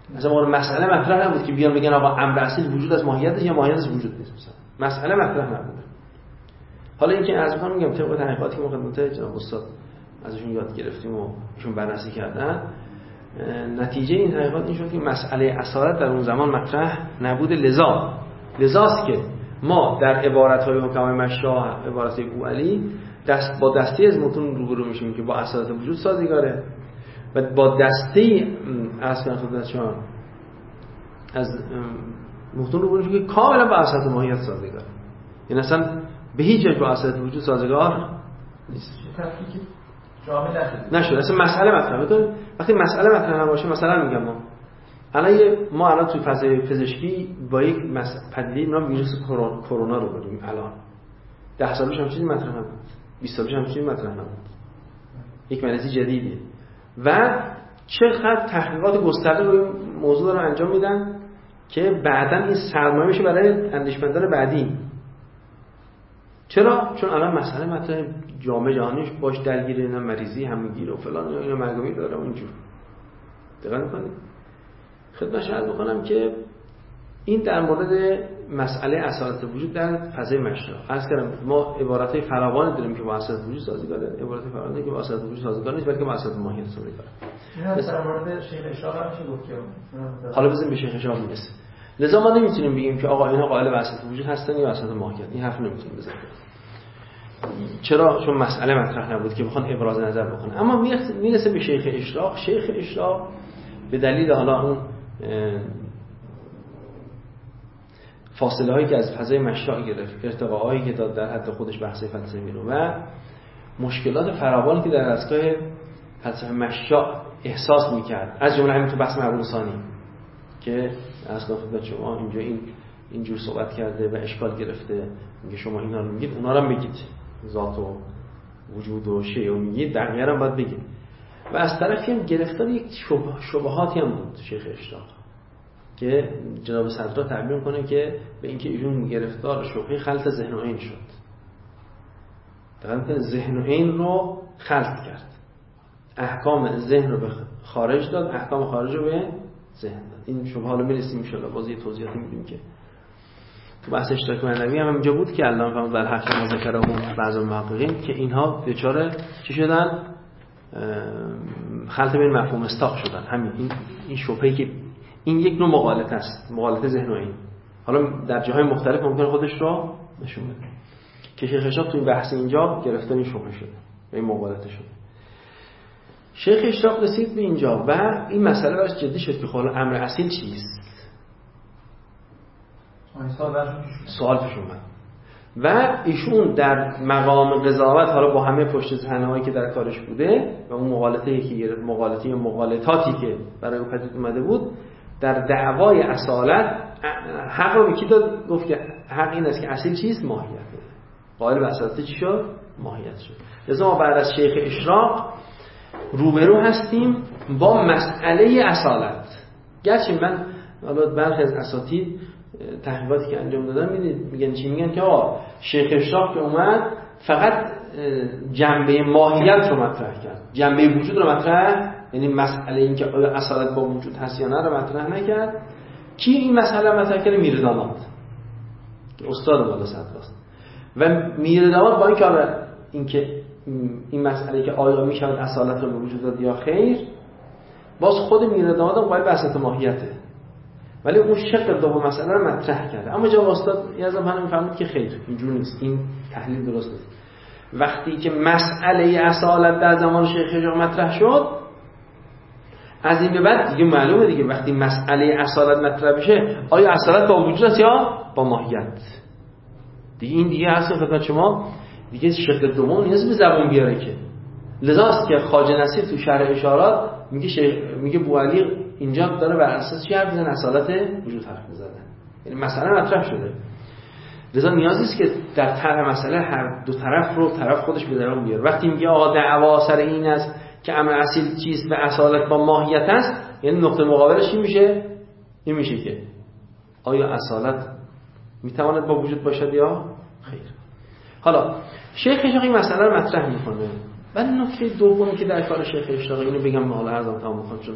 مثلا ما مسئله مطرح نبود که بیان بگن آقا امر اصیل وجود از ماهیت یا ماهیت از وجود نیست. مثلا مسئله مطرح نبود. حالا اینکه از من میگم طبق تحقیقاتی که ما خدمت جناب استاد ازشون یاد گرفتیم و ایشون بررسی کردن، نتیجه این تحقیقات این شد که مسئله اصالت در اون زمان مطرح نبوده. لذا لذاست که ما در عبارت‌های حکمای مشا، عبارت بوعلی، دست با دسته از متون روبرو میشیم که با اصالت وجود سازگاره و با دسته اصلا خدمت شما از متون روبرو میشیم که کاملا با اصالت ماهیت سازگاره. یعنی اصلا به هیچ وجه با اصالت وجود سازگار نیست. تفکیک جامع نشد. نشد. اصلا مسئله مطرحه. ببین وقتی مسئله مطرح نباشه، مثلا میگم ما الان ما الان توی فضای پزشکی با یک پدیده نام ویروس کرونا رو داریم. الان ده سال پیش هم چیزی مطرح نبود، بیست سال پیش هم چیزی مطرح نبود. یک مرض جدیدیه و چقدر تحقیقات گسترده روی این موضوع رو انجام میدن که بعداً این سرمایه میشه برای اندیشمندان بعدی. چرا؟ چون الان مسئله مطرح جامعه جهانیش باش درگیره، اینا مریضی همگیر و فلان اینا مرگومی داره و اینجور. دقت می‌کنید؟ خدمتش عرض می‌کنم که این در مورد مسئله اصالت وجود در فضای مشرع. عرض کردم ما عبارت‌های فراوانی داریم که با اصالت وجود سازگاره، عبارت‌های فراوانی که با اصالت وجود سازگار نیست بلکه با اصالت ماهیت سازگاره. اینا در مورد شیخ اشراق هم چی گفت که حالا بزنیم به شیخ اشراق میرسه. لذا ما نمیتونیم بگیم که آقا اینا قائل به اصالت وجود هستن یا اصالت ماهیت. این حرف نمیتونیم بزنیم. چرا؟ چون مسئله مطرح نبود که بخوان ابراز نظر بکنن. اما میرسه به شیخ اشراق. شیخ اشراق به دلیل حالا اون فاصله هایی که از فضای مشاع گرفت، ارتقاهایی که داد در حد خودش بحث فلسفی رو و مشکلات فراوانی که در دستگاه فلسفه مشاع احساس میکرد، از جمله همین تو بحث معقول ثانی که از خدمت شما اینجا این اینجور صحبت کرده و اشکال گرفته، میگه شما اینا رو میگید اونا رو میگید، ذات و وجود و شیء رو میگید، دقیقاً هم باید بگید. و از طرفی هم گرفتار یک شبه شبهاتی هم بود شیخ اشراق که جناب صدرا تعبیر میکنه که به اینکه ایشون گرفتار شبهه خلط ذهن و عین شد. دقیقاً ذهن و عین رو خلط کرد، احکام ذهن رو به خارج داد، احکام خارج رو به ذهن داد. این شبهه حالا میرسیم ان شاء الله بازی توضیحاتی میدیم که تو بحث اشتراک معنوی هم اینجا بود که الله فهم در حق ما ذکرهم بعض المحققین که اینها بیچاره چی شدن؟ خلط بین مفهوم استاق شدن. همین این این شبهه‌ای که این یک نوع مغالطه است، مغالطه ذهن و عین. حالا در جاهای مختلف ممکنه خودش رو نشون بده که شیخ اشراق تو این بحث اینجا گرفتار این شبهه شده، این مغالطه شده. شیخ اشراق رسید به اینجا و این مسئله براش جدی شد که خب امر اصیل چیست؟ سوال پیش اومد و ایشون در مقام قضاوت حالا با همه پشت صحنه‌هایی که در کارش بوده و اون مغالطه‌ای که گرفت، مغالطه مغالطاتی که برای او پدید اومده بود، در دعوای اصالت حق رو به کی داد؟ گفت که حق این است که اصیل چیست؟ ماهیت. قائل به اصالت چی شد؟ ماهیت شد. لذا ما بعد از شیخ اشراق روبرو هستیم با مسئله اصالت. گرچه من حالا برخی از اساتید تحقیقاتی که انجام دادن میدید میگن چی؟ میگن که آقا شیخ اشراق که اومد فقط جنبه ماهیت رو مطرح کرد، جنبه وجود رو مطرح، یعنی مسئله این که آیا اصالت با وجود هست یا نه رو مطرح نکرد. کی این مسئله مطرح کرد؟ میرداماد، استاد بالا صدراست. و میرداماد با این که این که این مسئله که آیا میشود اصالت رو به وجود داد یا خیر، باز خود میرداماد هم باید بحث ماهیته، ولی اون شق دوم مسئله رو مطرح کرده. اما جواب استاد یزدان هم میفهمید که خیر اینجور نیست، این تحلیل درست نیست. وقتی که مسئله اصالت در زمان شیخ اشراق مطرح شد، از این به بعد دیگه معلومه دیگه وقتی مسئله اصالت مطرح بشه آیا اصالت با وجود است یا با ماهیت. دیگه این دیگه اصلا خدمت شما دیگه شق دوم نیاز به زبان بیاره که. لذاست که خواجه نصیر تو شرح اشارات میگه شیخ میگه بوعلی اینجا داره بر اساس چی حرف میزنه؟ اصالت وجود حرف میزنه. یعنی مسئله مطرح شده. لذا نیازی است که در طرح مسئله هر دو طرف رو طرف خودش به درون بیاره. وقتی میگه آقا دعوا سر این است که امر اصیل چیست و اصالت با ماهیت است، یعنی نقطه مقابلش این میشه این میشه که آیا اصالت میتواند با وجود باشد یا خیر. حالا شیخ اشراق این مسئله رو مطرح میکنه. ولی نکته دومی که در کار شیخ اشراق اینو بگم حالا ارزم تمام میکنم چون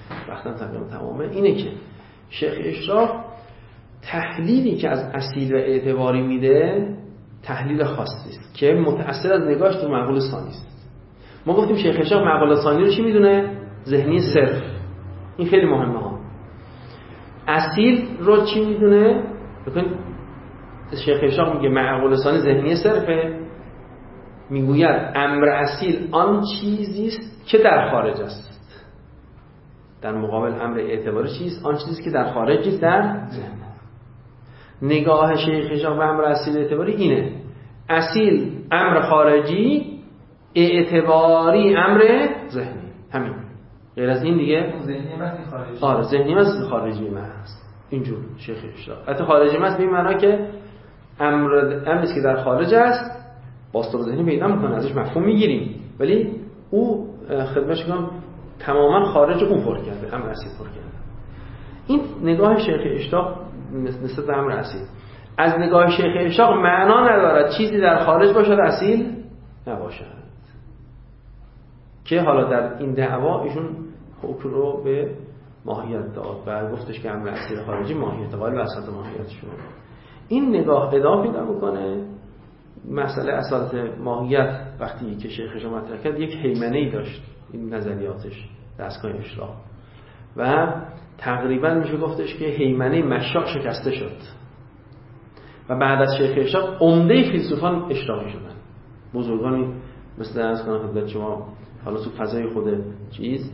وقتا تقریبا تمامه، اینه که شیخ اشراق تحلیلی که از اصیل و اعتباری میده تحلیل خاصی است که متأثر از نگاهش تو معقول ثانی است. ما گفتیم شیخ اشراق معقول ثانی رو چی میدونه؟ ذهنی صرف. این خیلی مهمه ها. اصیل رو چی میدونه؟ ببین شیخ اشراق میگه معقول ثانی ذهنی صرفه، میگوید امر اصیل آن چیزی است که در خارج است، در مقابل امر اعتباری چیست؟ آن چیزی که در خارج است در ذهن. نگاه شیخ اشراق به امر اصیل اعتباری اینه: اصیل امر خارجی، اعتباری امر ذهنی. همین، غیر از این دیگه ذهنی معنی خارجی. آره ذهنی معنی خارجی معنی است. اینجور شیخ اشراق حتی خارجی معنی به این معنی که امر امری که در خارج است باستاب ذهنی پیدا میکنه، ازش مفهوم میگیریم، ولی او خدمتش میگم تماما خارج اون پر کرده، امر اصیل پر کرده. این نگاه شیخ اشراق نسبت به امر اصیل. از نگاه شیخ اشراق معنا ندارد چیزی در خارج باشد اصیل نباشد، که حالا در این دعوا ایشون حکم رو به ماهیت داد و گفتش که امر اصیل خارجی ماهیت غالب اصالت ماهیت شد. این نگاه ادامه پیدا میکنه. مسئله اصالت ماهیت وقتی که شیخ اشراق مطرح کرد یک هیمنه‌ای داشت این نظریاتش دستگاه اشراق و تقریبا میشه گفتش که هیمنه مشاء شکسته شد و بعد از شیخ اشراق عمده فیلسوفان اشراقی شدن. بزرگانی مثل از کنم خدمت شما حالا تو فضای خود چیز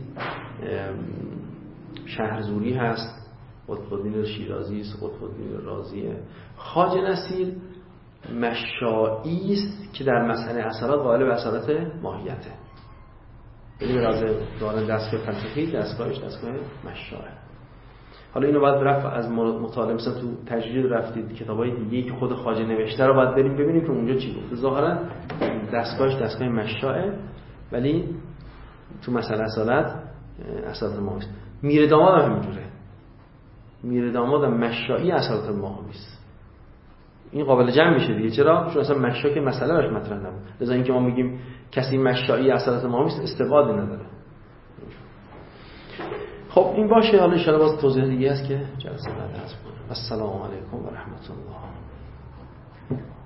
شهرزوری هست، قطب‌الدین شیرازی است، قطب‌الدین رازیه. خواجه نصیر مشائی است که در مسئله اصالت غالب اصالت ماهیته، یعنی به راز دارن دستگاه فلسفی دستگاهش دستگاه مشاعه. حالا اینو باید رفت از مطالعه مثلا تو تجرید رفتید کتابای دیگه‌ای که خود خواجه نوشته رو باید بریم ببینیم که اونجا چی گفته. ظاهرا دستگاهش دستگاه مشاعه، ولی تو مسئله اصالت اصالت ماهی. میر داماد هم همینجوره، میر داماد هم مشائی اصالت ماهی است. این قابل جمع میشه دیگه. چرا؟ چون اصلا مشا که مسئله براش مطرح نبود. لذا اینکه ما میگیم کسی مشائی اصالت ماهی است استبعادی نداره. خب این باشه. حالا ان شاءالله باز توضیح دیگه هست که جلسه بعد هست. السلام علیکم و رحمت الله.